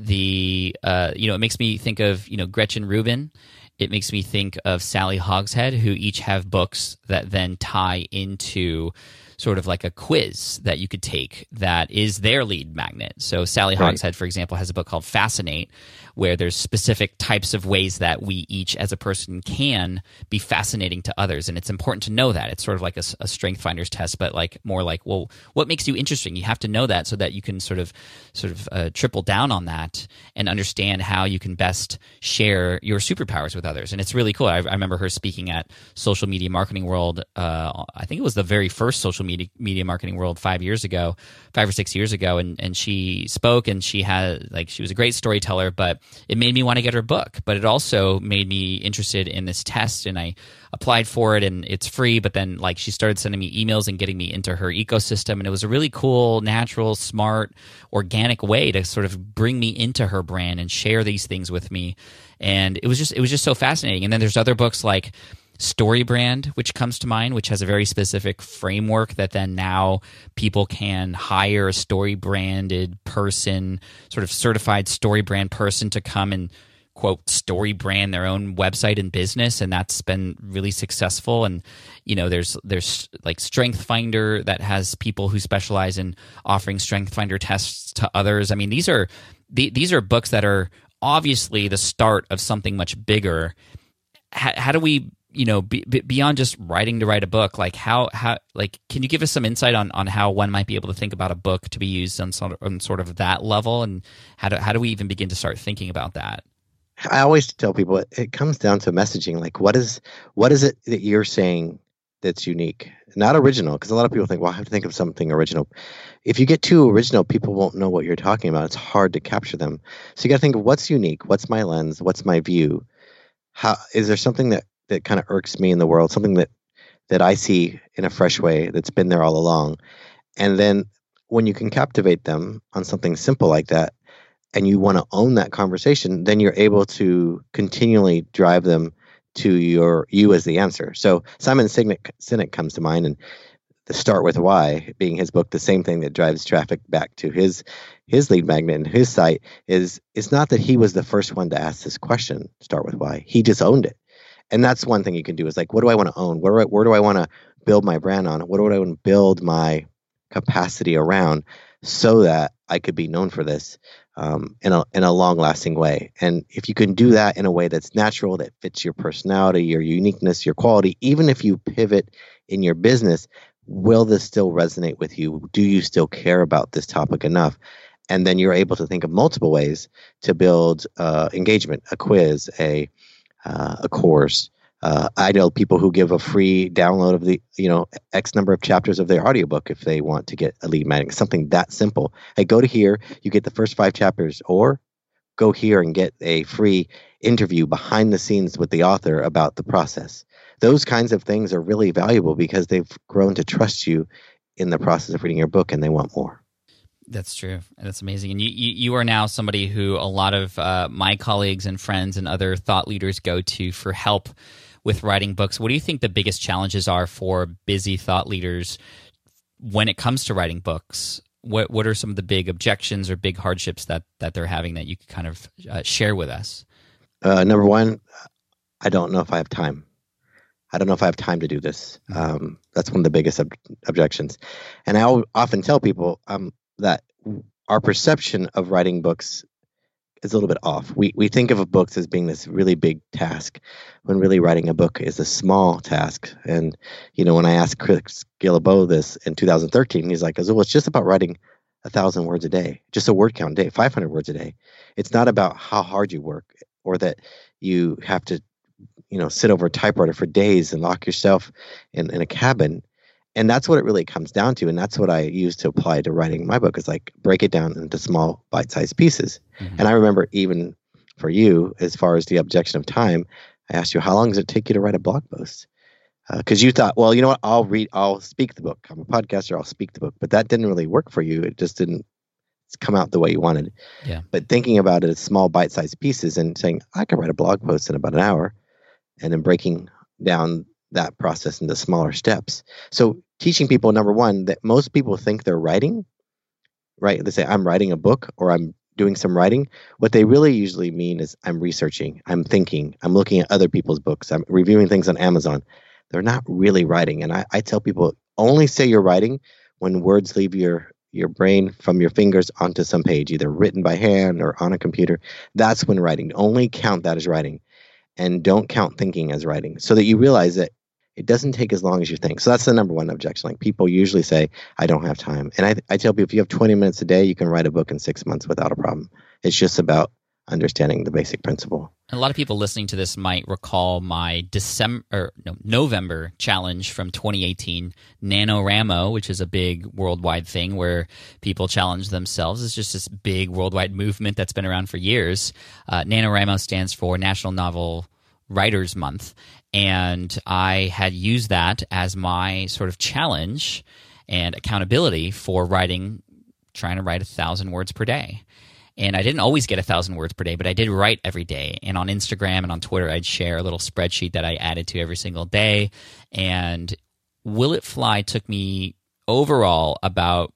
it makes me think of Gretchen Rubin. It makes me think of Sally Hogshead, who each have books that then tie into sort of like a quiz that you could take that is their lead magnet. So Sally Hogshead, for example, has a book called Fascinate, where there's specific types of ways that we each as a person can be fascinating to others. And it's important to know that. It's sort of like a strength finders test, but like more like, well, what makes you interesting? You have to know that so that you can sort of triple down on that and understand how you can best share your superpowers with others. And it's really cool. I remember her speaking at Social Media Marketing World. I think it was the very first Social Media Marketing World 5 or 6 years ago. And she spoke, and she was a great storyteller, but it made me want to get her book. But it also made me interested in this test, and I applied for it, and it's free. But then she started sending me emails and getting me into her ecosystem. And it was a really cool, natural, smart, organic way to sort of bring me into her brand and share these things with me. And it was just so fascinating. And then there's other books like StoryBrand, which comes to mind, which has a very specific framework that then now people can hire a StoryBranded person, sort of certified StoryBrand person, to come and quote StoryBrand their own website and business, and that's been really successful. And there's like StrengthFinder that has people who specialize in offering StrengthFinder tests to others. I mean, these are books that are obviously the start of something much bigger. How do we beyond just writing to write a book, how can you give us some insight on how one might be able to think about a book to be used on sort of that level, and how do we even begin to start thinking about that? I always tell people it comes down to messaging. Like, what is it that you're saying that's unique, not original? Because a lot of people think, well, I have to think of something original. If you get too original, people won't know what you're talking about. It's hard to capture them. So you got to think of what's unique, what's my lens, what's my view. How is there something that kind of irks me in the world, something that I see in a fresh way that's been there all along. And then when you can captivate them on something simple like that, and you want to own that conversation, then you're able to continually drive them to you as the answer. So Simon Sinek comes to mind, and the Start With Why being his book, the same thing that drives traffic back to his lead magnet and his site is it's not that he was the first one to ask this question, Start With Why. He just owned it. And that's one thing you can do is like, what do I want to own? Where do I want to build my brand on? What do I want to build my capacity around so that I could be known for this in a long-lasting way? And if you can do that in a way that's natural, that fits your personality, your uniqueness, your quality, even if you pivot in your business, will this still resonate with you? Do you still care about this topic enough? And then you're able to think of multiple ways to build engagement, a quiz, a course. I know people who give a free download of the, X number of chapters of their audiobook if they want to get a lead magnet, something that simple. Hey, go to here, you get the first 5 chapters, or go here and get a free interview behind the scenes with the author about the process. Those kinds of things are really valuable because they've grown to trust you in the process of reading your book and they want more. That's true. That's amazing. And you are now somebody who a lot of my colleagues and friends and other thought leaders go to for help with writing books. What do you think the biggest challenges are for busy thought leaders when it comes to writing books? What are some of the big objections or big hardships that they're having that you could kind of share with us? Number one, I don't know if I have time. I don't know if I have time to do this. That's one of the biggest objections. And I often tell people that our perception of writing books is a little bit off. We think of books as being this really big task, when really writing a book is a small task. And, when I asked Chris Guillebeau this in 2013, he's like, well, it's just about writing 1,000 words a day, just a word count a day, 500 words a day. It's not about how hard you work or that you have to, sit over a typewriter for days and lock yourself in a cabin. And that's what it really comes down to. And that's what I use to apply to writing my book, is like break it down into small bite-sized pieces. Mm-hmm. And I remember even for you, as far as the objection of time, I asked you, how long does it take you to write a blog post? Because you thought, well, you know what, I'll speak the book. I'm a podcaster, I'll speak the book. But that didn't really work for you. It just didn't come out the way you wanted. Yeah. But thinking about it as small bite-sized pieces and saying, I could write a blog post in about an hour, and then breaking down that process into smaller steps. So teaching people, number one, that most people think they're writing, right? They say, I'm writing a book or I'm doing some writing. What they really usually mean is I'm researching, I'm thinking, I'm looking at other people's books, I'm reviewing things on Amazon. They're not really writing. And I tell people, only say you're writing when words leave your brain from your fingers onto some page, either written by hand or on a computer. That's when writing. Only count that as writing. And don't count thinking as writing, so that you realize that it doesn't take as long as you think. So that's the number one objection. Like, people usually say, I don't have time. And I tell people, if you have 20 minutes a day, you can write a book in 6 months without a problem. It's just about understanding the basic principle. A lot of people listening to this might recall my November challenge from 2018, NaNoWriMo, which is a big worldwide thing where people challenge themselves. It's just this big worldwide movement that's been around for years. NaNoWriMo stands for National Novel Writers Month, and I had used that as my sort of challenge and accountability for trying to write 1,000 words per day. And I didn't always get 1,000 words per day, but I did write every day. And on Instagram and on Twitter, I'd share a little spreadsheet that I added to every single day. And Will It Fly took me overall about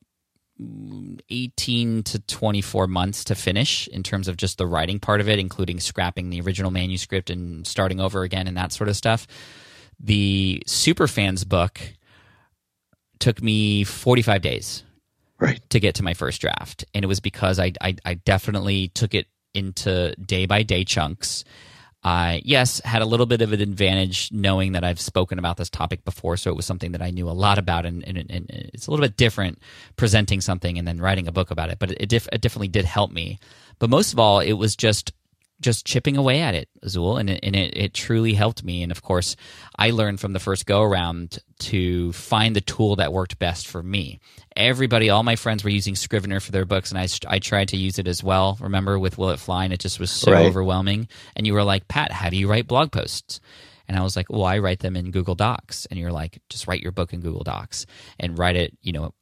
18 to 24 months to finish in terms of just the writing part of it, including scrapping the original manuscript and starting over again and that sort of stuff. The Superfans book took me 45 days. Right. To get to my first draft. And it was because I definitely took it into day-by-day chunks. Yes, had a little bit of an advantage knowing that I've spoken about this topic before, so it was something that I knew a lot about, and it's a little bit different presenting something and then writing a book about it, but it definitely did help me. But most of all, it was just chipping away at it, Azul, and it truly helped me. And of course, I learned from the first go-around to find the tool that worked best for me. All my friends were using Scrivener for their books, and I tried to use it as well, remember, with Will It Fly, and it just was so overwhelming. And you were like, Pat, how do you write blog posts? And I was like, well, I write them in Google Docs. And you're like, just write your book in Google Docs and write it,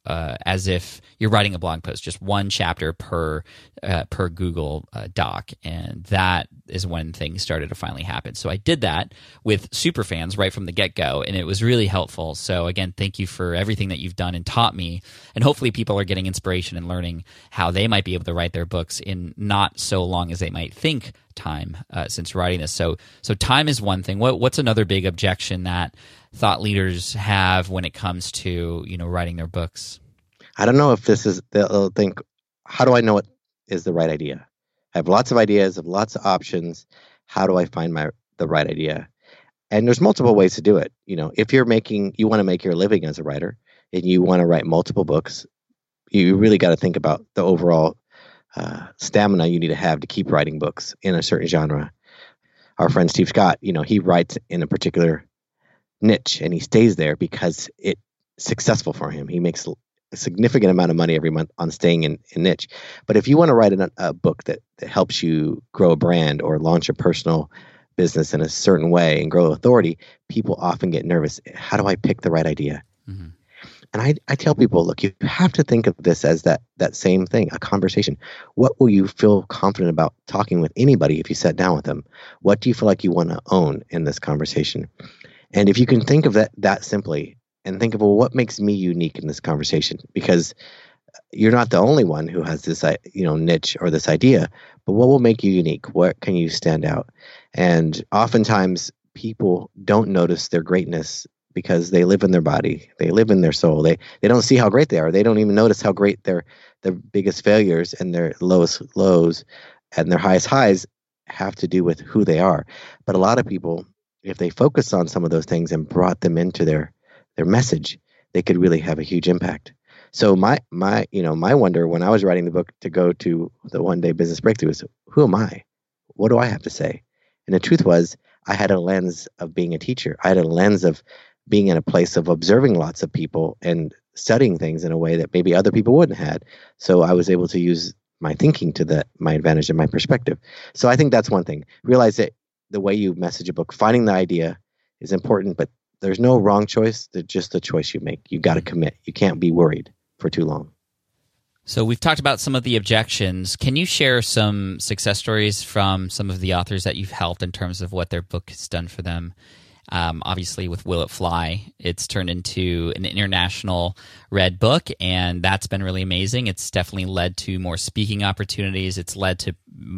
as if you're writing a blog post, just one chapter per Google Doc. And that is when things started to finally happen. So I did that with Superfans right from the get-go, and it was really helpful. So again, thank you for everything that you've done and taught me. And hopefully people are getting inspiration and learning how they might be able to write their books in not so long as they might think time since writing this. So time is one thing. What's another big objection that thought leaders have when it comes to writing their books? I don't know if they'll think, how do I know what is the right idea? I have lots of ideas, have lots of options. How do I find the right idea? And there's multiple ways to do it. If you want to make your living as a writer and you want to write multiple books, you really got to think about the overall stamina you need to have to keep writing books in a certain genre. Our friend Steve Scott, he writes in a particular niche and he stays there because it's successful for him. He makes a significant amount of money every month on staying in niche. But if you want to write a book that helps you grow a brand or launch a personal business in a certain way and grow authority, people often get nervous. How do I pick the right idea? Mm-hmm. And I tell people, look, you have to think of this as that same thing, a conversation. What will you feel confident about talking with anybody if you sat down with them? What do you feel like you want to own in this conversation? And if you can think of that simply and think of, well, what makes me unique in this conversation? Because you're not the only one who has this niche or this idea, but what will make you unique? What can you stand out? And oftentimes people don't notice their greatness because they live in their body, they live in their soul. They don't see how great they are. They don't even notice how great their biggest failures and their lowest lows and their highest highs have to do with who they are. But a lot of people, if they focus on some of those things and brought them into their message, they could really have a huge impact. So my wonder when I was writing the book to go to the One Day Business Breakthrough is, who am I? What do I have to say? And the truth was, I had a lens of being a teacher. I had a lens of being in a place of observing lots of people and studying things in a way that maybe other people wouldn't have. So I was able to use my thinking to my advantage and my perspective. So I think that's one thing. Realize that the way you message a book, finding the idea is important, but there's no wrong choice. There's just the choice you make. You got to commit. You can't be worried for too long. So we've talked about some of the objections. Can you share some success stories from some of the authors that you've helped in terms of what their book has done for them? Obviously, with Will It Fly, it's turned into an international read book, and that's been really amazing. It's definitely led to more speaking opportunities. It's led to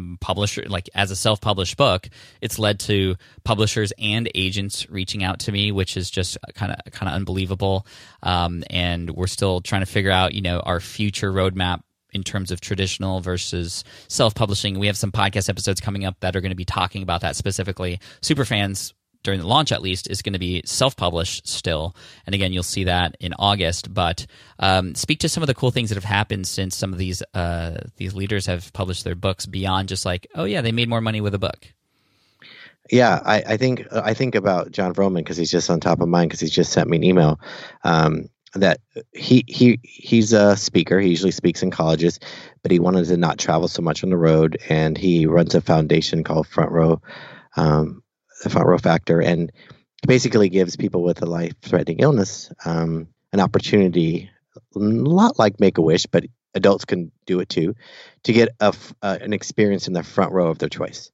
as a self-published book, it's led to publishers and agents reaching out to me, which is just kind of unbelievable. And we're still trying to figure out, our future roadmap in terms of traditional versus self-publishing. We have some podcast episodes coming up that are going to be talking about that specifically. Superfans, during the launch at least, is going to be self-published still. And again, you'll see that in August. But speak to some of the cool things that have happened since some of these leaders have published their books beyond just like, oh yeah, they made more money with a book. Yeah, I think about John Vroman because he's just on top of mind because he's just sent me an email that he's a speaker. He usually speaks in colleges, but he wanted to not travel so much on the road, and he runs a foundation called Front Row. The Front Row Factor, and basically gives people with a life-threatening illness an opportunity, a lot like Make-A-Wish, but adults can do it too, to get an experience in the front row of their choice.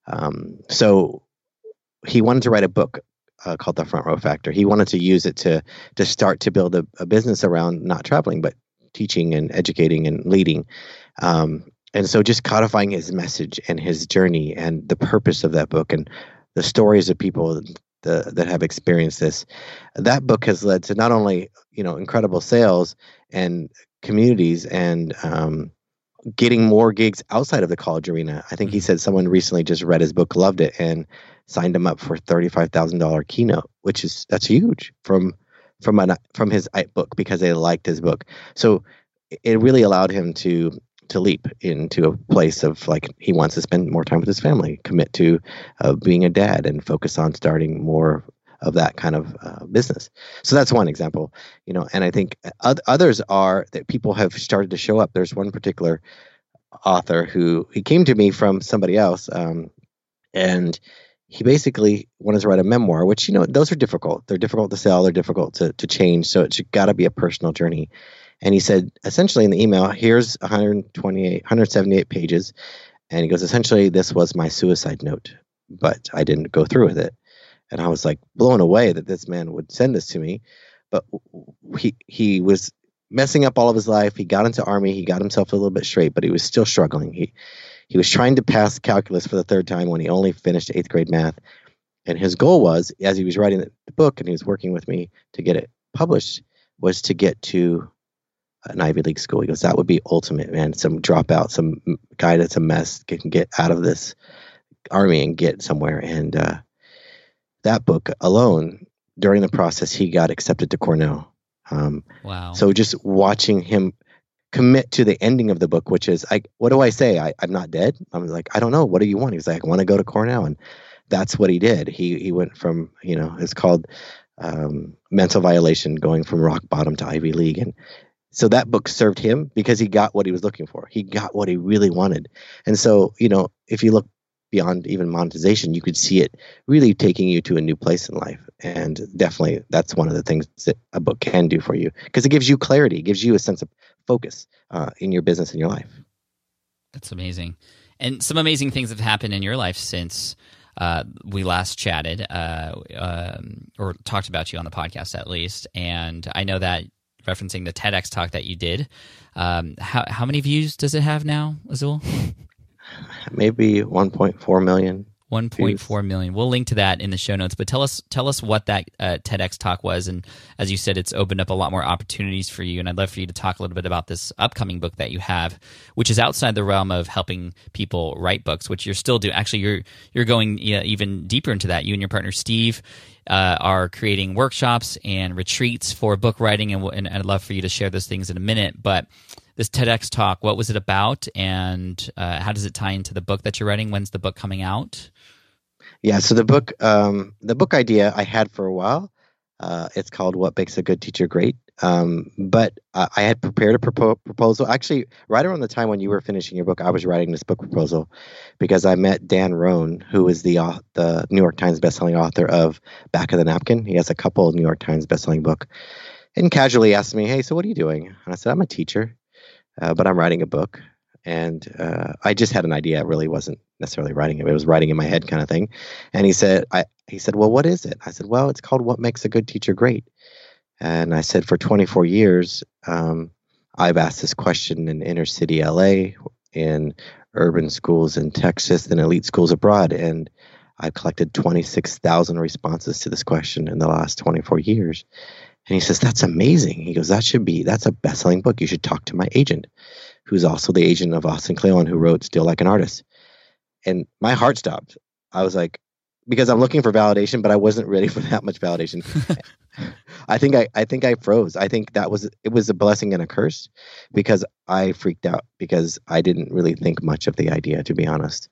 So he wanted to write a book called The Front Row Factor. He wanted to use it to start to build a business around not traveling, but teaching and educating and leading. And so just codifying his message and his journey and the purpose of that book and the stories of people that have experienced this. That book has led to not only incredible sales and communities and getting more gigs outside of the college arena. I think he said someone recently just read his book, loved it, and signed him up for $35,000 keynote, that's huge from his book because they liked his book. So it really allowed him to leap into a place of he wants to spend more time with his family, commit to being a dad, and focus on starting more of that kind of business. So that's one example, and I think others are that people have started to show up. There's one particular author he came to me from somebody else, and he basically wanted to write a memoir, which, those are difficult. They're difficult to sell. They're difficult to change. So it's got to be a personal journey. And he said, essentially in the email, here's 178 pages. And he goes, essentially, this was my suicide note, but I didn't go through with it. And I was like blown away that this man would send this to me. But he was messing up all of his life. He got into Army. He got himself a little bit straight, but he was still struggling. He was trying to pass calculus for the third time when he only finished 8th grade math. And his goal was, as he was writing the book and he was working with me to get it published, was to get to an Ivy League school. He goes, that would be ultimate, man. Some dropout, some guy that's a mess can get out of this Army and get somewhere. And that book alone, during the process, he got accepted to Cornell. Wow. So just watching him commit to the ending of the book, which is, what do I say? I'm not dead. I'm like, I don't know. What do you want? He was like, I want to go to Cornell. And that's what he did. He went from, it's called mental violation, going from rock bottom to Ivy League. And so that book served him because he got what he was looking for. He got what he really wanted. And so, if you look beyond even monetization, you could see it really taking you to a new place in life. And definitely that's one of the things that a book can do for you, because it gives you clarity, it gives you a sense of focus in your business and your life. That's amazing. And some amazing things have happened in your life since we last chatted or talked about you on the podcast, at least. And I know that, referencing the TEDx talk that you did, how many views does it have now, Azul? Maybe 1.4 million. 1.4 million. We'll link to that in the show notes. But tell us what that TEDx talk was. And as you said, it's opened up a lot more opportunities for you. And I'd love for you to talk a little bit about this upcoming book that you have, which is outside the realm of helping people write books, which you're still doing. Actually, you're going even deeper into that. You and your partner Steve are creating workshops and retreats for book writing, and I'd love for you to share those things in a minute. But this TEDx talk, what was it about, and how does it tie into the book that you're writing? When's the book coming out? Yeah, so the book idea I had for a while. It's called What Makes a Good Teacher Great. But I had prepared a proposal. Actually, right around the time when you were finishing your book, I was writing this book proposal because I met Dan Rohn, who is the New York Times bestselling author of Back of the Napkin. He has a couple of New York Times bestselling book, and casually asked me, "Hey, so what are you doing?" And I said, "I'm a teacher, but I'm writing a book." And I just had an idea. I really wasn't necessarily writing it. It was writing in my head kind of thing. And he said, well, what is it? I said, well, it's called What Makes a Good Teacher Great. And I said, for 24 years, I've asked this question in inner city LA, in urban schools in Texas, and elite schools abroad. And I've collected 26,000 responses to this question in the last 24 years. And he says, that's amazing. He goes, that's a best-selling book. You should talk to my agent, who's also the agent of Austin Kleon, who wrote Steal Like an Artist. And my heart stopped. I was like, because I'm looking for validation, but I wasn't ready for that much validation. I think I froze. I think it was a blessing and a curse, because I freaked out because I didn't really think much of the idea, to be honest.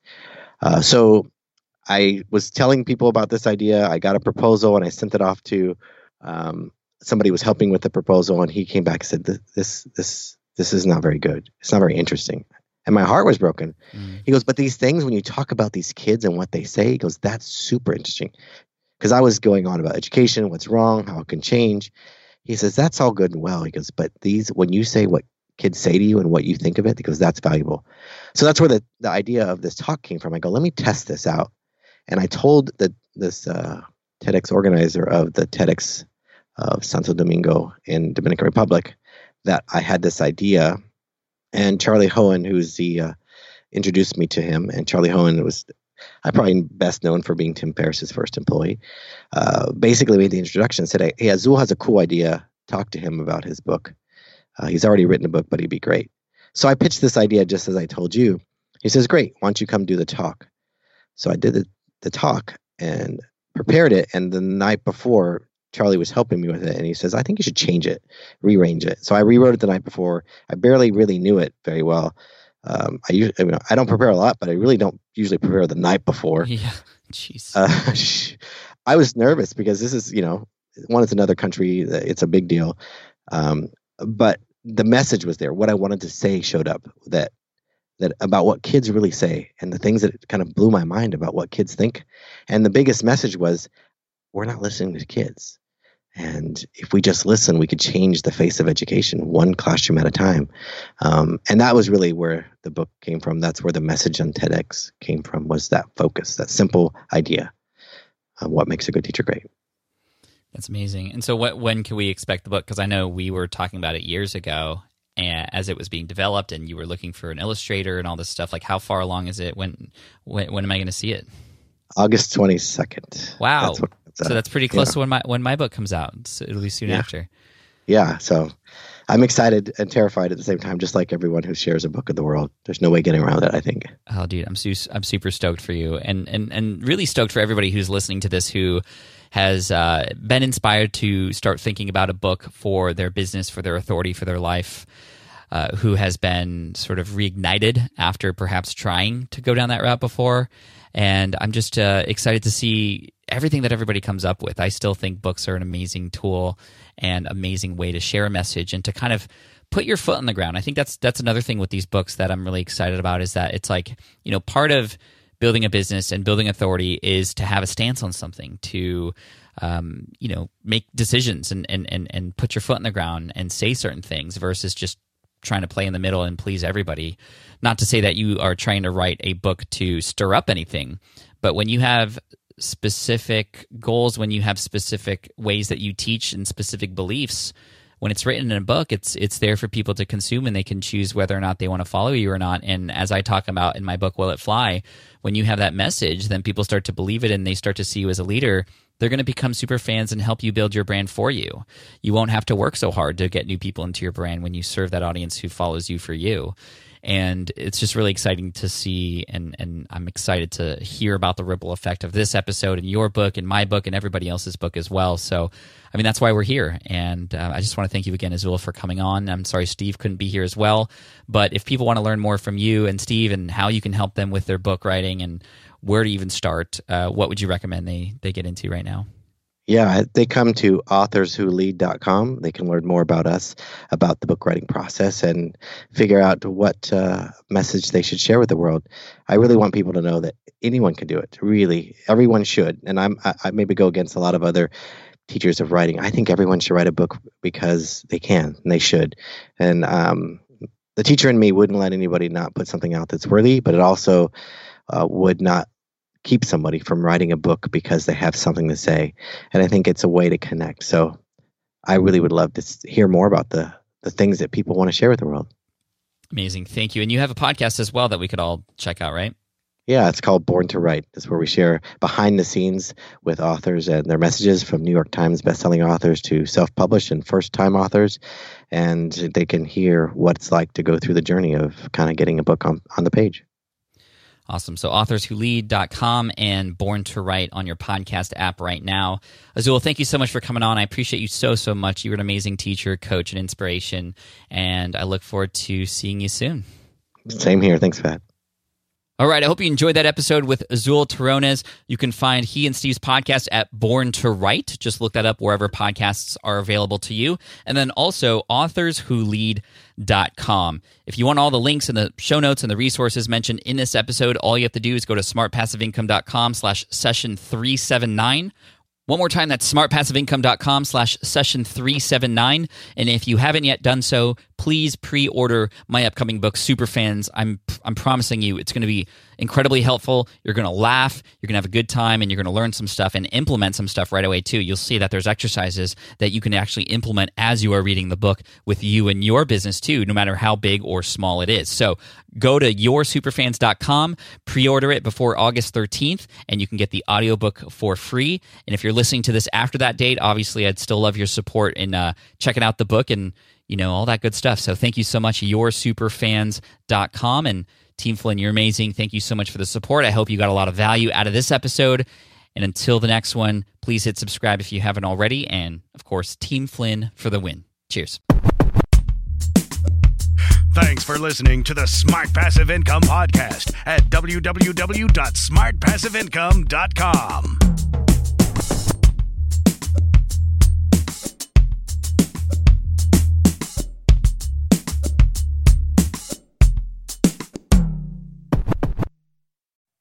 So I was telling people about this idea. I got a proposal and I sent it off to somebody was helping with the proposal, and he came back and said, this is not very good. It's not very interesting. And my heart was broken. He goes, but these things, when you talk about these kids and what they say, he goes, that's super interesting. Because I was going on about education, what's wrong, how it can change. He says, that's all good and well. He goes, but when you say what kids say to you and what you think of it, he goes, that's valuable. So that's where the idea of this talk came from. I go, let me test this out. And I told this TEDx organizer of the TEDx of Santo Domingo in Dominican Republic that I had this idea. And Charlie Hohen, who's introduced me to him, and Charlie Hohen was probably best known for being Tim Ferriss's first employee, basically made the introduction and said, hey, Azul has a cool idea. Talk to him about his book. He's already written a book, but he'd be great. So I pitched this idea just as I told you. He says, great, why don't you come do the talk? So I did the talk and prepared it. And the night before, Charlie was helping me with it, and he says, I think you should change it, rearrange it. So I rewrote it the night before. I barely really knew it very well. I don't prepare a lot, but I really don't usually prepare the night before. Yeah, jeez. I was nervous because this is, one, it's another country. It's a big deal. But the message was there. What I wanted to say showed up, that that about what kids really say and the things that kind of blew my mind about what kids think. And the biggest message was, we're not listening to kids. And if we just listen, we could change the face of education one classroom at a time. And that was really where the book came from. That's where the message on TEDx came from, was that focus, that simple idea of what makes a good teacher great. That's amazing. And so when can we expect the book? Because I know we were talking about it years ago, and as it was being developed, and you were looking for an illustrator and all this stuff. Like, how far along is it? When am I going to see it? August 22nd. Wow. So that's pretty close to when my book comes out. So it'll be soon after. Yeah. So I'm excited and terrified at the same time, just like everyone who shares a book of the world. There's no way getting around it, I think. Oh, dude, I'm super stoked for you, and really stoked for everybody who's listening to this who has been inspired to start thinking about a book for their business, for their authority, for their life, who has been sort of reignited after perhaps trying to go down that route before. And I'm just excited to see everything that everybody comes up with. I still think books are an amazing tool and amazing way to share a message and to kind of put your foot on the ground. I think that's another thing with these books that I'm really excited about, is that it's like, part of building a business and building authority is to have a stance on something, to make decisions and put your foot on the ground and say certain things versus just trying to play in the middle and please everybody. Not to say that you are trying to write a book to stir up anything, but when you have specific goals, when you have specific ways that you teach and specific beliefs, when it's written in a book, it's there for people to consume, and they can choose whether or not they want to follow you or not. And as I talk about in my book, Will It Fly, when you have that message, then people start to believe it and they start to see you as a leader. They're going to become super fans and help you build your brand for you. You won't have to work so hard to get new people into your brand when you serve that audience who follows you for you. And it's just really exciting to see, and I'm excited to hear about the ripple effect of this episode and your book and my book and everybody else's book as well. So, I mean, that's why we're here. And I just want to thank you again, Azul, for coming on. I'm sorry Steve couldn't be here as well. But if people want to learn more from you and Steve and how you can help them with their book writing and where to even start, what would you recommend they get into right now? Yeah, they come to authorswholead.com. They can learn more about us, about the book writing process, and figure out what message they should share with the world. I really want people to know that anyone can do it. Really, everyone should. And I maybe go against a lot of other teachers of writing. I think everyone should write a book because they can and they should. And the teacher in me wouldn't let anybody not put something out that's worthy, but it also would not keep somebody from writing a book because they have something to say. And I think it's a way to connect. So I really would love to hear more about the things that people want to share with the world. Amazing. Thank you. And you have a podcast as well that we could all check out, right? Yeah, it's called Born to Write. It's where we share behind the scenes with authors and their messages, from New York Times bestselling authors to self-published and first-time authors. And they can hear what it's like to go through the journey of kind of getting a book on the page. Awesome. So authorswholead.com and Born to Write on your podcast app right now. Azul, thank you so much for coming on. I appreciate you so much. You're an amazing teacher, coach, and inspiration. And I look forward to seeing you soon. Same here. Thanks, Pat. All right, I hope you enjoyed that episode with Azul Terrones. You can find he and Steve's podcast at Born to Write. Just look that up wherever podcasts are available to you. And then also authorswholead.com. If you want all the links and the show notes and the resources mentioned in this episode, all you have to do is go to smartpassiveincome.com/session379. One more time, that's smartpassiveincome.com/session379. And if you haven't yet done so, please pre-order my upcoming book, Superfans. I'm promising you it's going to be incredibly helpful. You're going to laugh, you're going to have a good time, and you're going to learn some stuff and implement some stuff right away too. You'll see that there's exercises that you can actually implement as you are reading the book with you and your business too, no matter how big or small it is. So go to yoursuperfans.com, pre-order it before August 13th, and you can get the audiobook for free. And if you're listening to this after that date, obviously I'd still love your support in checking out the book and all that good stuff. So thank you so much, yoursuperfans.com. And Team Flynn, you're amazing. Thank you so much for the support. I hope you got a lot of value out of this episode. And until the next one, please hit subscribe if you haven't already. And of course, Team Flynn for the win. Cheers. Thanks for listening to the Smart Passive Income Podcast at www.smartpassiveincome.com.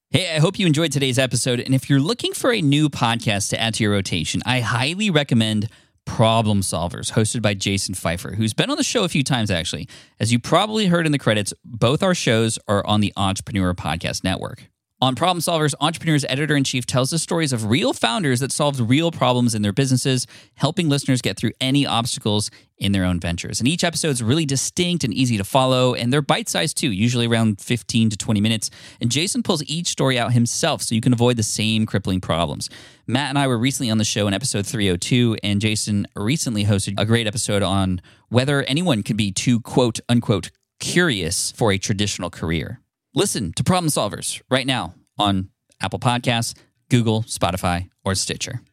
Hey, I hope you enjoyed today's episode. And if you're looking for a new podcast to add to your rotation, I highly recommend Problem Solvers, hosted by Jason Pfeiffer, who's been on the show a few times, actually. As you probably heard in the credits, both our shows are on the Entrepreneur Podcast Network. On Problem Solvers, Entrepreneur's editor-in-chief tells the stories of real founders that solved real problems in their businesses, helping listeners get through any obstacles in their own ventures. And each episode is really distinct and easy to follow, and they're bite-sized too, usually around 15 to 20 minutes. And Jason pulls each story out himself so you can avoid the same crippling problems. Matt and I were recently on the show in episode 302, and Jason recently hosted a great episode on whether anyone could be too quote-unquote curious for a traditional career. Listen to Problem Solvers right now on Apple Podcasts, Google, Spotify, or Stitcher.